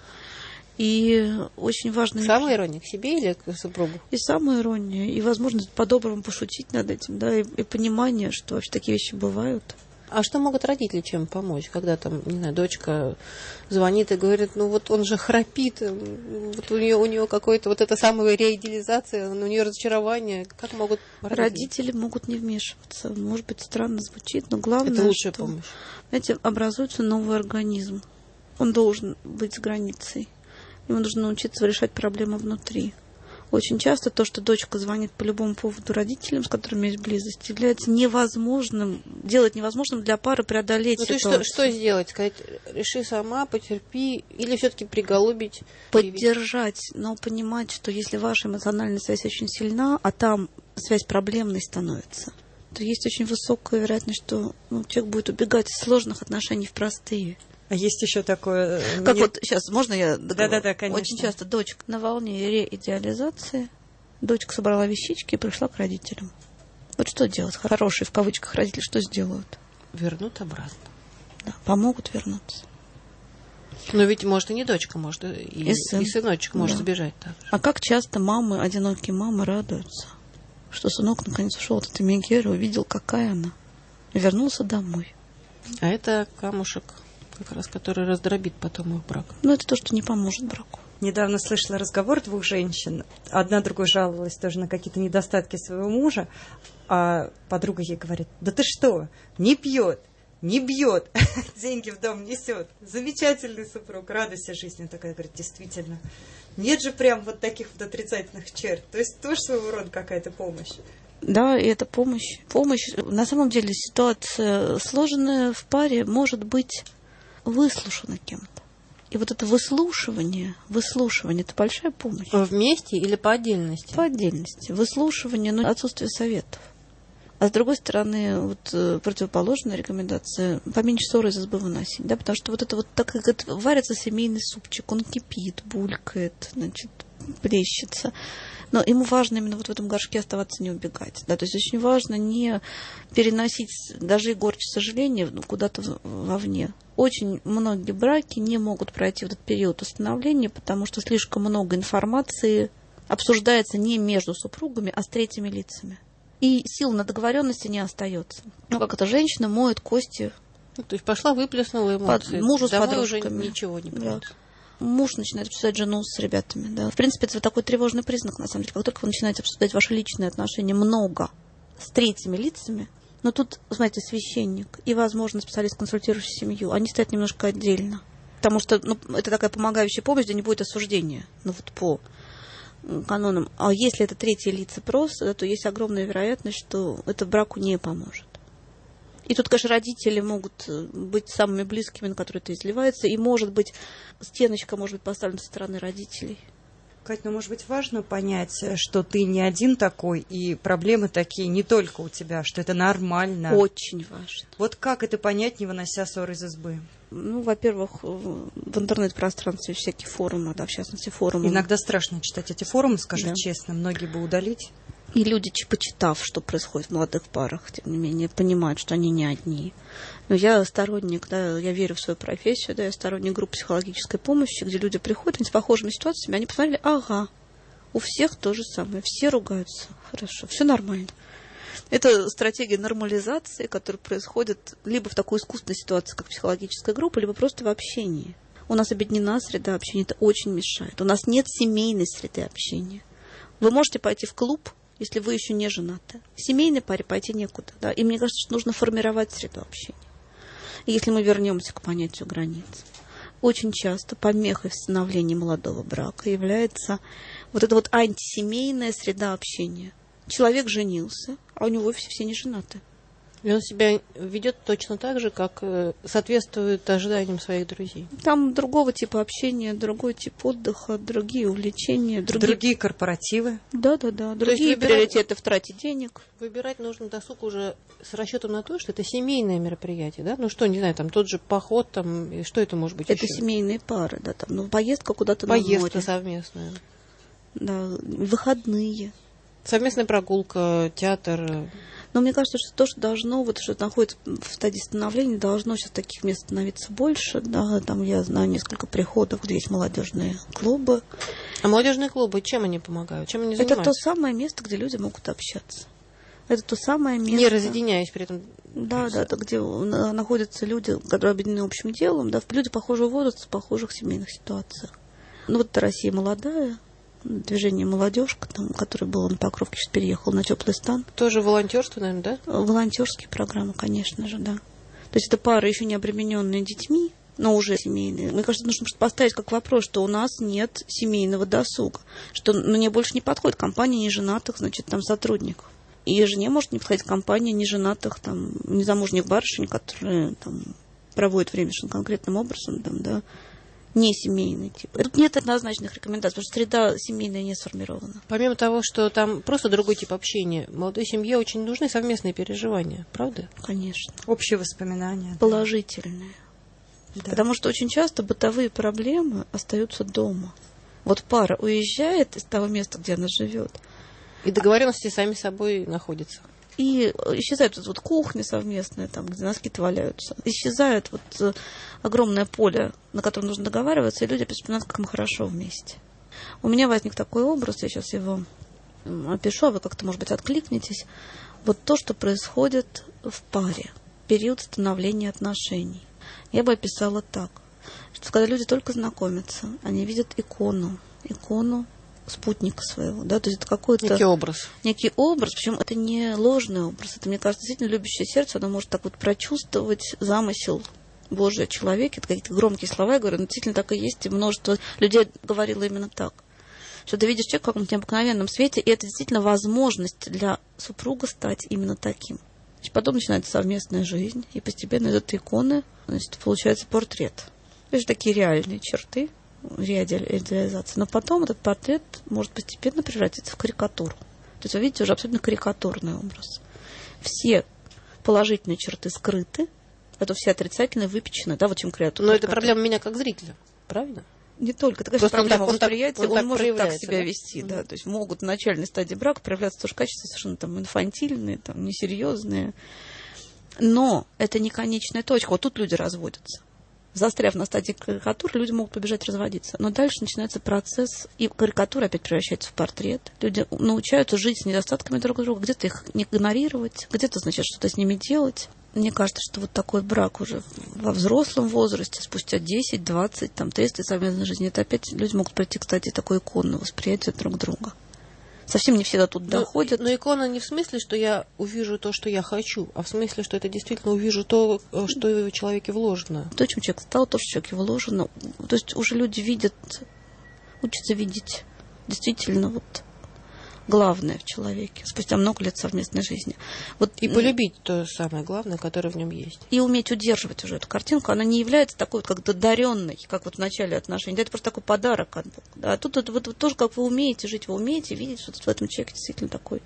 Speaker 5: И очень важно...
Speaker 6: Самая ирония к себе или к супругу?
Speaker 5: И самая ирония, и возможность по-доброму пошутить над этим, да, и, и понимание, что вообще такие вещи бывают.
Speaker 6: А что могут родители чем помочь, когда там, не знаю, дочка звонит и говорит, ну вот он же храпит, вот у нее, у нее какой-то вот эта самая реидеализация, у нее разочарование. Как могут родители?
Speaker 5: Родители могут не вмешиваться. Может быть, странно звучит, но главное,
Speaker 6: это лучшая
Speaker 5: что,
Speaker 6: помощь.
Speaker 5: Знаете, образуется новый организм. Он должен быть с границей. Ему нужно научиться решать проблемы внутри. Очень часто то, что дочка звонит по любому поводу родителям, с которыми есть близость, является невозможным, делать невозможным для пары преодолеть
Speaker 6: ну,
Speaker 5: ситуацию.
Speaker 6: То есть что, что сделать? Сказать, реши сама, потерпи, или все-таки приголубить?
Speaker 5: Поддержать, но понимать, что если ваша эмоциональная связь очень сильна, а там связь проблемной становится, то есть очень высокая вероятность, что ну, человек будет убегать из сложных отношений в простые.
Speaker 4: А есть еще такое...
Speaker 5: Как мне... вот сейчас, можно я договорю?
Speaker 4: Да-да-да, конечно.
Speaker 5: Очень часто дочка на волне реидеализации, дочка собрала вещички и пришла к родителям. Вот что делать? Хорошие, в кавычках, родители что сделают?
Speaker 6: Вернут обратно.
Speaker 5: Да, помогут вернуться.
Speaker 6: Но ведь, может, и не дочка, может, и,
Speaker 5: и, сын.
Speaker 6: и сыночек может да. сбежать так же.
Speaker 5: А как часто мамы, одинокие мамы радуются, что сынок наконец ушел от этой Мегеры, увидел, какая она, и вернулся домой.
Speaker 6: А это камушек... как раз, который раздробит потом их брак.
Speaker 5: Ну, это то, что не поможет браку.
Speaker 4: Недавно слышала разговор двух женщин. Одна другой жаловалась тоже на какие-то недостатки своего мужа, а подруга ей говорит, да ты что, не пьет, не бьет, деньги в дом несет. Замечательный супруг, радуйся жизни. Такая говорит, действительно. Нет же прям вот таких вот отрицательных черт. То есть тоже своего рода какая-то помощь.
Speaker 5: Да, и это помощь. Помощь. На самом деле ситуация, сложенная в паре, может быть выслушана кем-то. И вот это выслушивание, выслушивание, это большая помощь.
Speaker 6: Вместе или по отдельности?
Speaker 5: По отдельности. Выслушивание, но отсутствие советов. А с другой стороны, вот противоположная рекомендация, поменьше ссоры из избы выносить, да, потому что вот это вот так как варится семейный супчик, он кипит, булькает, значит, плещется. Но ему важно именно вот в этом горшке оставаться, не убегать. Да? То есть очень важно не переносить даже и горечь сожаления куда-то вовне. Очень многие браки не могут пройти в этот период установления, потому что слишком много информации обсуждается не между супругами, а с третьими лицами. И сил на договоренности не остается. Ну, как эта женщина моет кости.
Speaker 6: Ну, то есть пошла, выплеснула эмоции.
Speaker 5: Под, мужу с
Speaker 6: Домой
Speaker 5: подружками.
Speaker 6: Уже ничего не будет.
Speaker 5: Да. Муж начинает обсуждать жену с ребятами. Да. В принципе, это такой тревожный признак, на самом деле. Как только вы начинаете обсуждать ваши личные отношения много с третьими лицами, но тут, знаете, священник и, возможно, специалист, консультирующий семью, они стоят немножко отдельно. Потому что ну, это такая помогающая помощь, где не будет осуждения. Ну, вот по канонам. А если это третьи лица просто, то есть огромная вероятность, что это браку не поможет. И тут, конечно, родители могут быть самыми близкими, на которые это изливается. И, может быть, стеночка может быть поставлена со стороны родителей.
Speaker 4: Кать, ну, может быть, важно понять, что ты не один такой, и проблемы такие не только у тебя, что это нормально.
Speaker 5: Очень важно.
Speaker 4: Вот как это понять, не вынося ссор из избы?
Speaker 5: Ну, во-первых, в интернет-пространстве всякие форумы, да, в частности, форумы.
Speaker 4: Иногда страшно читать эти форумы, скажу
Speaker 5: да.
Speaker 4: честно, многие бы удалить.
Speaker 5: И люди, почитав, что происходит в молодых парах, тем не менее, понимают, что они не одни. Но я сторонник, да, я верю в свою профессию, да, я сторонник групп психологической помощи, где люди приходят они с похожими ситуациями, они посмотрели, ага, у всех то же самое, все ругаются, хорошо, все нормально. Это стратегия нормализации, которая происходит либо в такой искусственной ситуации, как психологическая группа, либо просто в общении. У нас объединена среда общения, это очень мешает. У нас нет семейной среды общения. Вы можете пойти в клуб, если вы еще не женаты. В семейной паре пойти некуда. Да? И мне кажется, что нужно формировать среду общения. И если мы вернемся к понятию границ, очень часто помехой в становлении молодого брака является вот эта вот антисемейная среда общения. Человек женился, а у него вовсе все не женаты.
Speaker 6: И он себя ведет точно так же, как соответствует ожиданиям своих друзей.
Speaker 5: Там другого типа общения, другой тип отдыха, другие увлечения. Другие,
Speaker 4: другие корпоративы.
Speaker 5: Да-да-да. Другие выбирать, приоритеты в трате денег.
Speaker 6: Выбирать нужно досуг уже с расчетом на то, что это семейное мероприятие, да? Ну что, не знаю, там тот же поход, там, что это может быть
Speaker 5: Это
Speaker 6: еще?
Speaker 5: семейные пары, да, там, ну, поездка куда-то
Speaker 6: Поездка
Speaker 5: на море.
Speaker 6: Поездка совместная.
Speaker 5: Да, выходные.
Speaker 6: Совместная прогулка, театр.
Speaker 5: Но мне кажется, что то, что должно, вот что находится в стадии становления, должно сейчас таких мест становиться больше. Да, там я знаю несколько приходов, где есть молодежные клубы.
Speaker 6: А молодежные клубы, чем они помогают? Чем они занимаются?
Speaker 5: Это то самое место, где люди могут общаться. Это то самое место.
Speaker 6: Не разъединяясь при этом.
Speaker 5: Да, да, это где находятся люди, которые объединены общим делом, да, люди похожего возраста, в похожих семейных ситуациях. Ну вот Россия молодая. Движение «Молодежка», там, которое было на Покровке, сейчас переехал на теплый стан.
Speaker 6: Тоже волонтерство, наверное, да?
Speaker 5: Волонтерские программы, конечно же, да. То есть это пары, еще не обремененные детьми, но уже семейные. Мне кажется, нужно поставить как вопрос, что у нас нет семейного досуга, что мне больше не подходит компания неженатых, значит, там сотрудников. И жене может не подходить компания неженатых, там, незамужних барышень, которые там проводят время совершенно конкретным образом, там, да. Не семейный тип. Тут нет однозначных рекомендаций, потому что среда семейная не сформирована.
Speaker 6: Помимо того, что там просто другой тип общения, молодой семье очень нужны совместные переживания, правда?
Speaker 5: Конечно.
Speaker 4: Общие воспоминания.
Speaker 5: Положительные. Да. Потому что очень часто бытовые проблемы остаются дома. Вот пара уезжает из того места, где она живет.
Speaker 6: И договоренности сами собой находятся.
Speaker 5: И исчезает вот, вот кухня совместная, там, где носки-то валяются. Исчезает вот огромное поле, на котором нужно договариваться, и люди вспоминают, как им хорошо вместе. У меня возник такой образ, я сейчас его опишу, а вы как-то, может быть, откликнетесь. Вот то, что происходит в паре, период становления отношений. Я бы описала так, что когда люди только знакомятся, они видят икону, икону спутника своего, да, то есть это какой-то...
Speaker 6: Некий образ.
Speaker 5: Некий образ, причем это не ложный образ, это, мне кажется, действительно любящее сердце, оно может так вот прочувствовать замысел Божий о человеке, это какие-то громкие слова, я говорю, но действительно так и есть, и множество людей говорило именно так, что ты видишь человека в каком-то необыкновенном свете, и это действительно возможность для супруга стать именно таким. Значит, потом начинается совместная жизнь, и постепенно из этой иконы, значит, получается портрет. То есть такие реальные черты, реализации. Но потом этот портрет может постепенно превратиться в карикатуру. То есть вы видите уже абсолютно карикатурный образ. Все положительные черты скрыты, это все отрицательные выпечены, да, вот чем креатура.
Speaker 6: Но это проблема меня как зрителя, правильно?
Speaker 5: Не только. Это, конечно,
Speaker 6: Просто
Speaker 5: проблема
Speaker 6: он так,
Speaker 5: восприятия. Он,
Speaker 6: он
Speaker 5: он может так себя
Speaker 6: да?
Speaker 5: вести, да. То есть могут в начальной стадии брака проявляться тоже качества совершенно там инфантильные, там, несерьезные. Но это не конечная точка. Вот тут люди разводятся. Застряв на стадии карикатуры, люди могут побежать разводиться. Но дальше начинается процесс, и карикатура опять превращается в портрет. Люди научаются жить с недостатками друг друга, где-то их не игнорировать, где-то, значит, что-то с ними делать. Мне кажется, что вот такой брак уже во взрослом возрасте, спустя десять, двадцать, там, тридцать лет совместной жизни, это опять люди могут пройти, кстати, такое иконное восприятие друг друга. Совсем не всегда тут
Speaker 6: но,
Speaker 5: доходят.
Speaker 6: Но икона не в смысле, что я увижу то, что я хочу, а в смысле, что это действительно увижу то, что в человеке вложено.
Speaker 5: То, чем человек стал, то, что в человеке вложено. То есть уже люди видят, учатся видеть действительно вот главное в человеке спустя много лет совместной жизни. Вот,
Speaker 6: и полюбить то самое главное, которое в нем есть.
Speaker 5: И уметь удерживать уже эту картинку. Она не является такой, вот, как додаренной, как вот в начале отношений. Да, это просто такой подарок от Бога. Да. А тут вот, вот, вот тоже, как вы умеете жить, вы умеете видеть, что в этом человеке действительно такой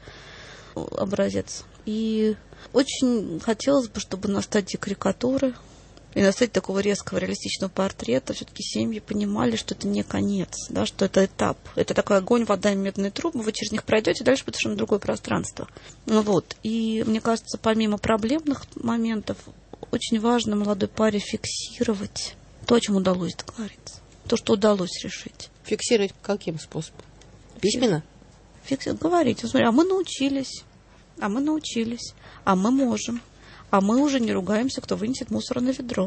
Speaker 5: образец. И очень хотелось бы, чтобы на стадии карикатуры и на стадии такого резкого реалистичного портрета все-таки семьи понимали, что это не конец, да, что это этап. Это такой огонь, вода и медные трубы, вы через них пройдете, дальше будет совершенно другое пространство. Ну вот. И мне кажется, помимо проблемных моментов, очень важно молодой паре фиксировать то, о чем удалось договориться, то, что удалось решить.
Speaker 6: Фиксировать каким способом? Письменно?
Speaker 5: Фиксировать, говорить. Смотри, а мы научились, а мы научились, а мы можем. А мы уже не ругаемся, кто вынесет мусор на ведро.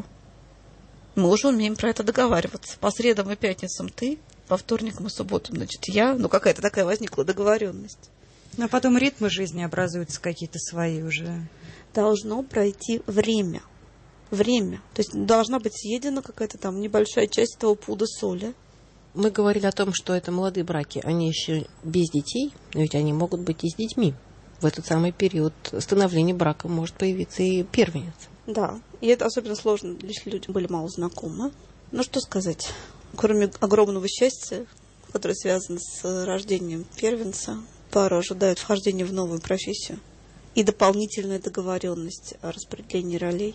Speaker 5: Мы уже умеем про это договариваться. По средам и пятницам ты, по вторникам и субботам, значит, я. Ну, какая-то такая возникла договоренность.
Speaker 4: Но потом ритмы жизни образуются какие-то свои уже.
Speaker 5: Должно пройти время. Время. То есть должна быть съедена какая-то там небольшая часть этого пуда соли.
Speaker 6: Мы говорили о том, что это молодые браки. Они еще без детей, но ведь они могут быть и с детьми. В этот самый период становления брака может появиться и первенец.
Speaker 5: Да, и это особенно сложно, если люди были мало знакомы. Ну, что сказать, кроме огромного счастья, которое связано с рождением первенца, пару ожидают вхождения в новую профессию и дополнительная договоренность о распределении ролей.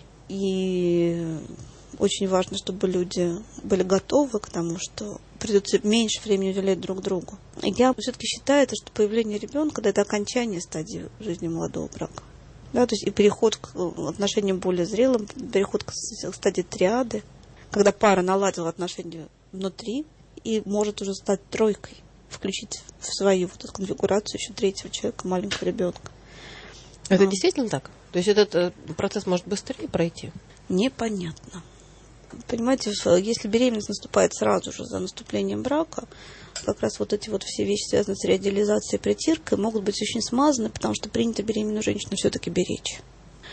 Speaker 5: И очень важно, чтобы люди были готовы к тому, что придется меньше времени уделять друг другу. Я все-таки считаю, что появление ребенка – это окончание стадии жизни молодого брака. Да, то есть и переход к отношениям более зрелым, переход к стадии триады, когда пара наладила отношения внутри и может уже стать тройкой, включить в свою вот эту конфигурацию еще третьего человека, маленького ребенка.
Speaker 6: Это
Speaker 5: а.
Speaker 6: действительно так? То есть этот процесс может быстрее пройти?
Speaker 5: Непонятно. Понимаете, если беременность наступает сразу же за наступлением брака, как раз вот эти вот все вещи, связанные с реализацией и притиркой, могут быть очень смазаны, потому что принято беременную женщину все-таки беречь.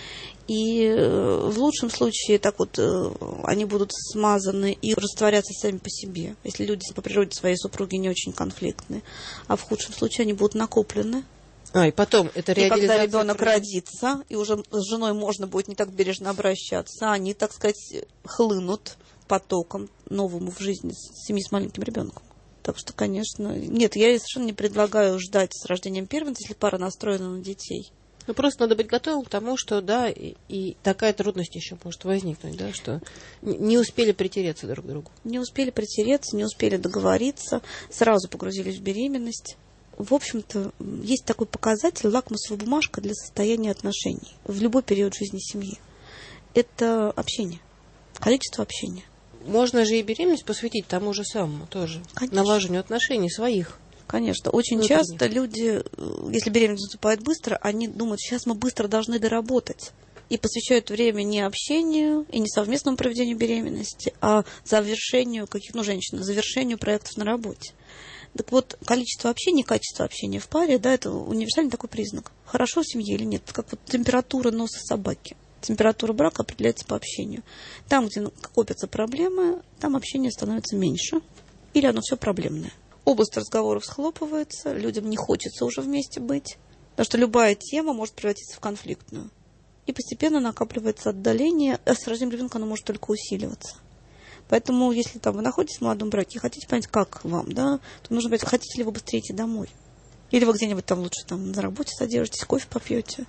Speaker 5: И в лучшем случае так вот они будут смазаны и растворяться сами по себе, если люди по природе своей супруги не очень конфликтные. А в худшем случае они будут накоплены.
Speaker 6: А, и потом это реализация...
Speaker 5: И когда ребенок родится, и уже с женой можно будет не так бережно обращаться, они, так сказать, хлынут потоком новому в жизни семьи с маленьким ребенком. Так что, конечно... Нет, я совершенно не предлагаю ждать с рождением первенца, если пара настроена на детей.
Speaker 6: Ну, просто надо быть готовым к тому, что, да, и, и такая трудность еще может возникнуть, да, что не успели притереться друг к другу.
Speaker 5: Не успели притереться, не успели договориться, сразу погрузились в беременность. В общем-то, есть такой показатель, лакмусовая бумажка для состояния отношений в любой период жизни семьи. Это общение, количество общения.
Speaker 6: Можно же и беременность посвятить тому же самому тоже,
Speaker 5: Конечно.
Speaker 6: Налаживанию отношений своих.
Speaker 5: Конечно. Очень
Speaker 6: Внутренних.
Speaker 5: часто люди, если беременность наступает быстро, они думают, сейчас мы быстро должны доработать. И посвящают время не общению и не совместному проведению беременности, а завершению каких, ну, женщин, завершению проектов на работе. Так вот, количество общения, качество общения в паре, да, это универсальный такой признак. Хорошо в семье или нет. Это как вот температура носа собаки. Температура брака определяется по общению. Там, где копятся проблемы, там общение становится меньше. Или оно все проблемное. Область разговоров схлопывается, людям не хочется уже вместе быть. Потому что любая тема может превратиться в конфликтную. И постепенно накапливается отдаление, а с рождением ребенка оно может только усиливаться. Поэтому, если там вы находитесь в молодом браке и хотите понять, как вам, да, то нужно понять, хотите ли вы быстрее идти домой. Или вы где-нибудь там лучше там на работе содержитесь, кофе попьете,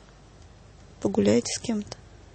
Speaker 5: погуляете с кем-то.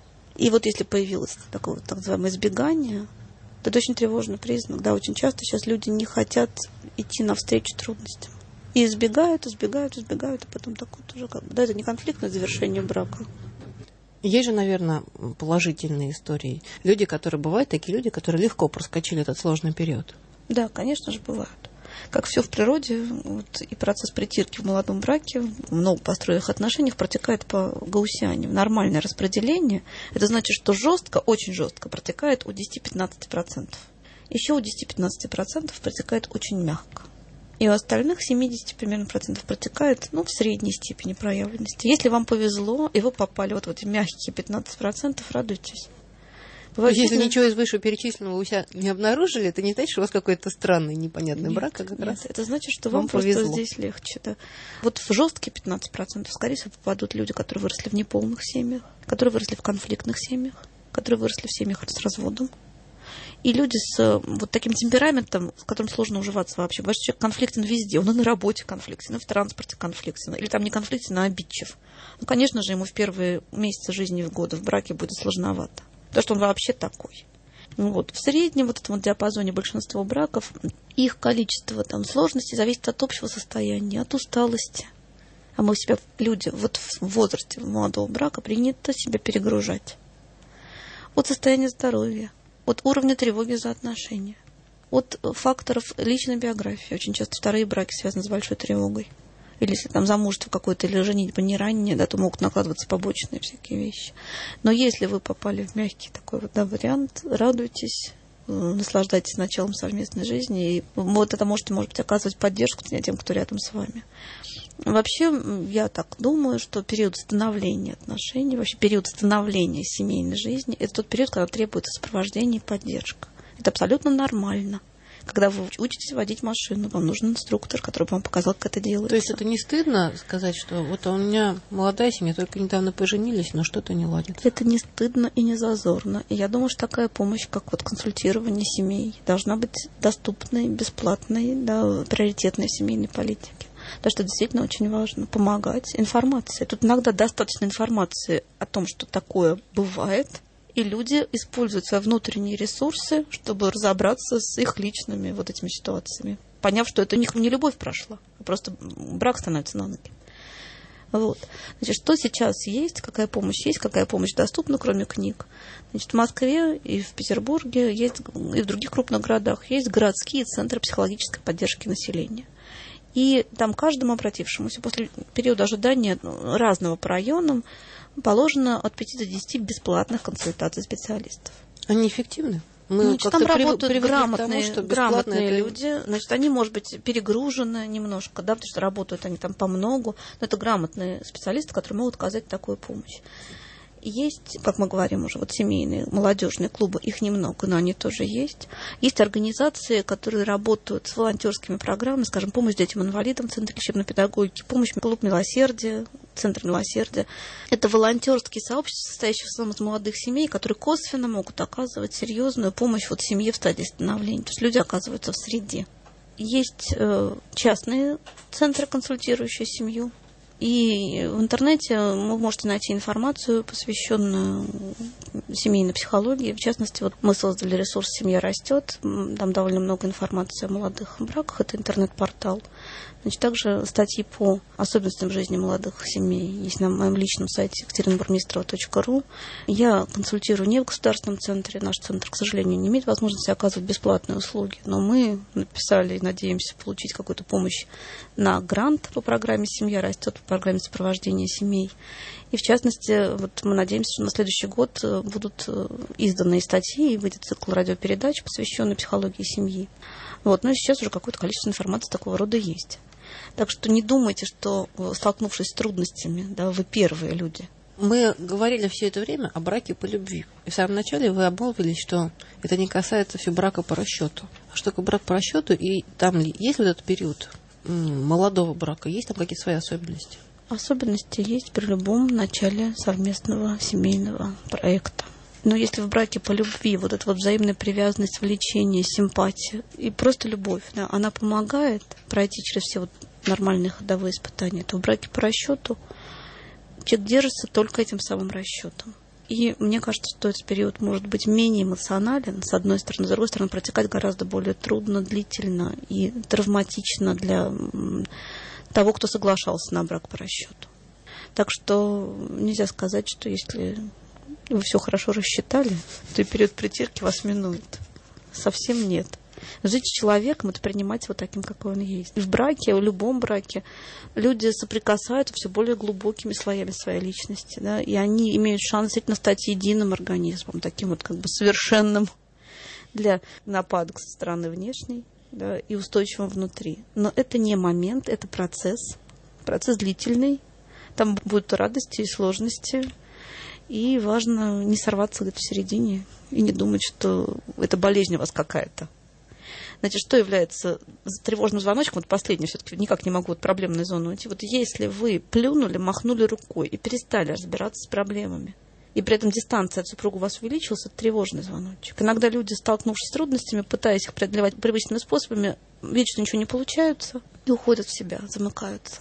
Speaker 5: И вот если появилось такое вот так называемое избегание, то это очень тревожный признак. Да, очень часто сейчас люди не хотят идти навстречу трудностям. И избегают, избегают, избегают, а потом так вот уже как бы, да, это не конфликтное завершение брака.
Speaker 6: Есть же, наверное, положительные истории. Люди, которые бывают, такие люди, которые легко проскочили этот сложный период.
Speaker 5: Да, конечно же, бывают. Как все в природе, вот, и процесс притирки в молодом браке, в новопостроенных отношениях протекает по гауссиане. Нормальное распределение, это значит, что жестко, очень жестко протекает у десяти-пятнадцати процентов. Еще у десяти-пятнадцати процентов протекает очень мягко. И у остальных семидесяти примерно процентов протекает, ну, в средней степени проявленности. Если вам повезло, и вы попали вот в эти мягкие пятнадцать процентов, радуйтесь.
Speaker 6: Бывает, если сильно... ничего из вышеперечисленного у себя не обнаружили, это не значит, что у вас какой-то странный, непонятный
Speaker 5: нет,
Speaker 6: брак, а как
Speaker 5: нет,
Speaker 6: раз
Speaker 5: это значит, что
Speaker 6: вам,
Speaker 5: вам
Speaker 6: повезло.
Speaker 5: Просто здесь легче. Да. Вот в жесткие пятнадцать процентов, скорее всего, попадут люди, которые выросли в неполных семьях, которые выросли в конфликтных семьях, которые выросли в семьях с разводом. И люди с вот таким темпераментом, с которым сложно уживаться вообще. Ваш человек конфликтен везде. Он и на работе конфликтен, и в транспорте конфликтен. Или там не конфликтен, а обидчив. Ну, конечно же, ему в первые месяцы жизни в годы в браке будет сложновато. Потому что он вообще такой. Ну, вот. В среднем вот этом вот диапазоне большинства браков их количество там, сложностей зависит от общего состояния, от усталости. А мы себя, люди, вот в возрасте молодого брака принято себя перегружать. От состояния здоровья, от уровня тревоги за отношения, от факторов личной биографии. Очень часто вторые браки связаны с большой тревогой. Или если там замужество какое-то, или женитьба не раннее, да, то могут накладываться побочные всякие вещи. Но если вы попали в мягкий такой вот, да, вариант, радуйтесь, наслаждайтесь началом совместной жизни. И вот это можете, может быть, оказывать поддержку тем, кто рядом с вами. Вообще, я так думаю, что период становления отношений, вообще период становления семейной жизни, это тот период, когда требуется сопровождение и поддержка. Это абсолютно нормально. Когда вы учитесь водить машину, вам нужен инструктор, который вам показал, как это делается.
Speaker 6: То есть это не стыдно сказать, что вот у меня молодая семья, только недавно поженились, но что-то не ладится?
Speaker 5: Это не стыдно и не зазорно. И я думаю, что такая помощь, как вот консультирование семей, должна быть доступной, бесплатной, да, приоритетной в семейной политике. Потому что действительно очень важно помогать информацией. Тут иногда достаточно информации о том, что такое бывает, и люди используют свои внутренние ресурсы, чтобы разобраться с их личными вот этими ситуациями, поняв, что это у них не любовь прошла, а просто брак становится на ноги. Вот. Значит, что сейчас есть, какая помощь есть, какая помощь доступна, кроме книг. Значит, в Москве и в Петербурге есть, и в других крупных городах есть городские центры психологической поддержки населения. И там каждому обратившемуся после периода ожидания разного по районам положено от пяти до десяти бесплатных консультаций специалистов.
Speaker 6: Они эффективны?
Speaker 5: Мы значит, там работают грамотные,
Speaker 6: тому,
Speaker 5: грамотные
Speaker 6: это...
Speaker 5: люди. Значит, они, может быть, перегружены немножко, да, потому что работают они там по многу. Но это грамотные специалисты, которые могут оказать такую помощь. Есть, как мы говорим уже, вот семейные, молодежные клубы, их немного, но они тоже есть. Есть организации, которые работают с волонтерскими программами, скажем, помощь детям-инвалидам, Центр лечебной педагогики, помощь клуб милосердия, Центр милосердия. Это волонтерские сообщества, состоящие в основном из молодых семей, которые косвенно могут оказывать серьезную помощь вот семье в стадии становления. То есть люди оказываются в среде. Есть э, частные центры, консультирующие семью. И в интернете вы можете найти информацию, посвященную семейной психологии. В частности, вот мы создали ресурс «Семья растет». Там довольно много информации о молодых браках. Это интернет-портал. Значит, также статьи по особенностям жизни молодых семей есть на моем личном сайте екатеринбургмистрова точка ру. Я консультирую не в государственном центре. Наш центр, к сожалению, не имеет возможности оказывать бесплатные услуги. Но мы написали и надеемся получить какую-то помощь на грант по программе «Семья растет». программе сопровождения семей. И, в частности, вот мы надеемся, что на следующий год будут изданы статьи и выйдет цикл радиопередач, посвященный психологии семьи. Вот. Но сейчас уже какое-то количество информации такого рода есть. Так что не думайте, что, столкнувшись с трудностями, да, вы первые люди.
Speaker 6: Мы говорили все это время о браке по любви. И в самом начале вы обмолвились, что это не касается все брака по расчету. А что такое брак по расчету? И там есть вот этот период молодого брака? Есть там какие-то свои особенности?
Speaker 5: Особенности есть при любом начале совместного семейного проекта. Но если в браке по любви вот эта вот взаимная привязанность, влечение, симпатия и просто любовь, да, она помогает пройти через все вот нормальные ходовые испытания, то в браке по расчету человек держится только этим самым расчетом. И мне кажется, что этот период может быть менее эмоционален, с одной стороны, с другой стороны, протекать гораздо более трудно, длительно и травматично для того, кто соглашался на брак по расчету. Так что нельзя сказать, что если вы все хорошо рассчитали, то и период притирки вас минует. Совсем нет. Жить с человеком — это принимать его таким, какой он есть. В браке, в любом браке люди соприкасаются все более глубокими слоями своей личности, да, и они имеют шанс действительно стать единым организмом, таким вот как бы совершенным для нападок со стороны внешней, да, и устойчивым внутри. Но это не момент, это процесс, процесс длительный, там будут радости и сложности, и важно не сорваться где-то в середине и не думать, что это болезнь у вас какая-то. Значит, что является тревожным звоночком? Вот последнее, все-таки никак не могу вот проблемную зону уйти. Вот если вы плюнули, махнули рукой и перестали разбираться с проблемами, и при этом дистанция от супруга у вас увеличилась, это тревожный звоночек. Иногда люди, столкнувшись с трудностями, пытаясь их преодолевать привычными способами, видят, что ничего не получается, и уходят в себя, замыкаются.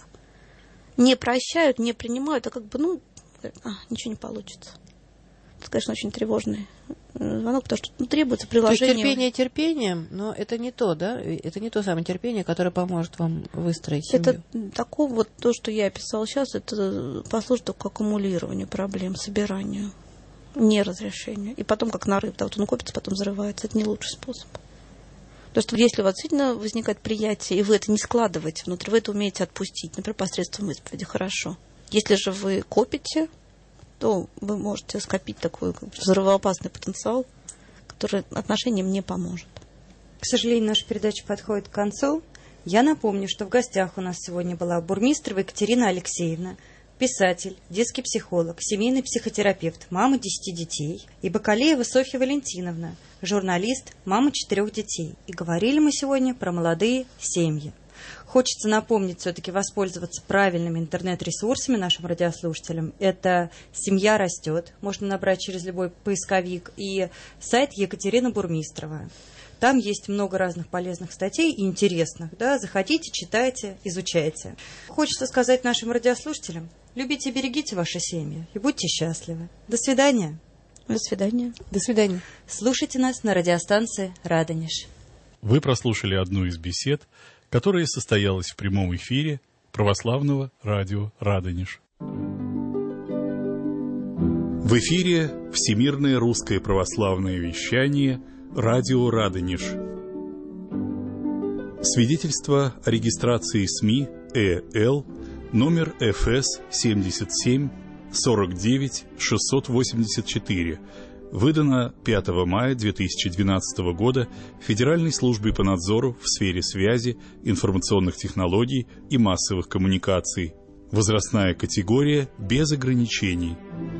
Speaker 5: Не прощают, не принимают, а как бы, ну, а, ничего не получится. Это, конечно, очень тревожный звонок, потому что ну, требуется приложение.
Speaker 6: То есть терпение терпением, но это не то, да? Это не то самое терпение, которое поможет вам выстроить семью.
Speaker 5: Это такое вот то, что я описала сейчас, это послужит только аккумулированию проблем, собиранию, не разрешению. И потом, как нарыв, да, вот он копится, потом взрывается. Это не лучший способ. То есть, если у вас действительно возникает приятие, и вы это не складываете внутри, вы это умеете отпустить, например, посредством исповеди, хорошо. Если же вы копите, то вы можете скопить такой как бы взрывоопасный потенциал, который отношениям не поможет.
Speaker 4: К сожалению, наша передача подходит к концу. Я напомню, что в гостях у нас сегодня была Бурмистрова Екатерина Алексеевна, писатель, детский психолог, семейный психотерапевт, мама десяти детей, и Бакалеева Софья Валентиновна, журналист, мама четырех детей. И говорили мы сегодня про молодые семьи. Хочется напомнить, все-таки воспользоваться правильными интернет-ресурсами нашим радиослушателям. Это «Семья растет», можно набрать через любой поисковик, и сайт Екатерина Бурмистрова. Там есть много разных полезных статей и интересных. Да? Заходите, читайте, изучайте. Хочется сказать нашим радиослушателям: любите и берегите ваши семьи и будьте счастливы. До свидания.
Speaker 5: До свидания.
Speaker 6: До свидания.
Speaker 4: Слушайте нас на радиостанции «Радонеж».
Speaker 2: Вы прослушали одну из бесед, которая состоялась в прямом эфире православного радио «Радонеж». В эфире Всемирное русское православное вещание «Радио Радонеж». Свидетельство о регистрации СМИ ЭЛ номер эф эс семьдесят семь сорок девять шестьсот восемьдесят четыре, выдано пятого мая две тысячи двенадцатого года Федеральной службой по надзору в сфере связи, информационных технологий и массовых коммуникаций. Возрастная категория без ограничений.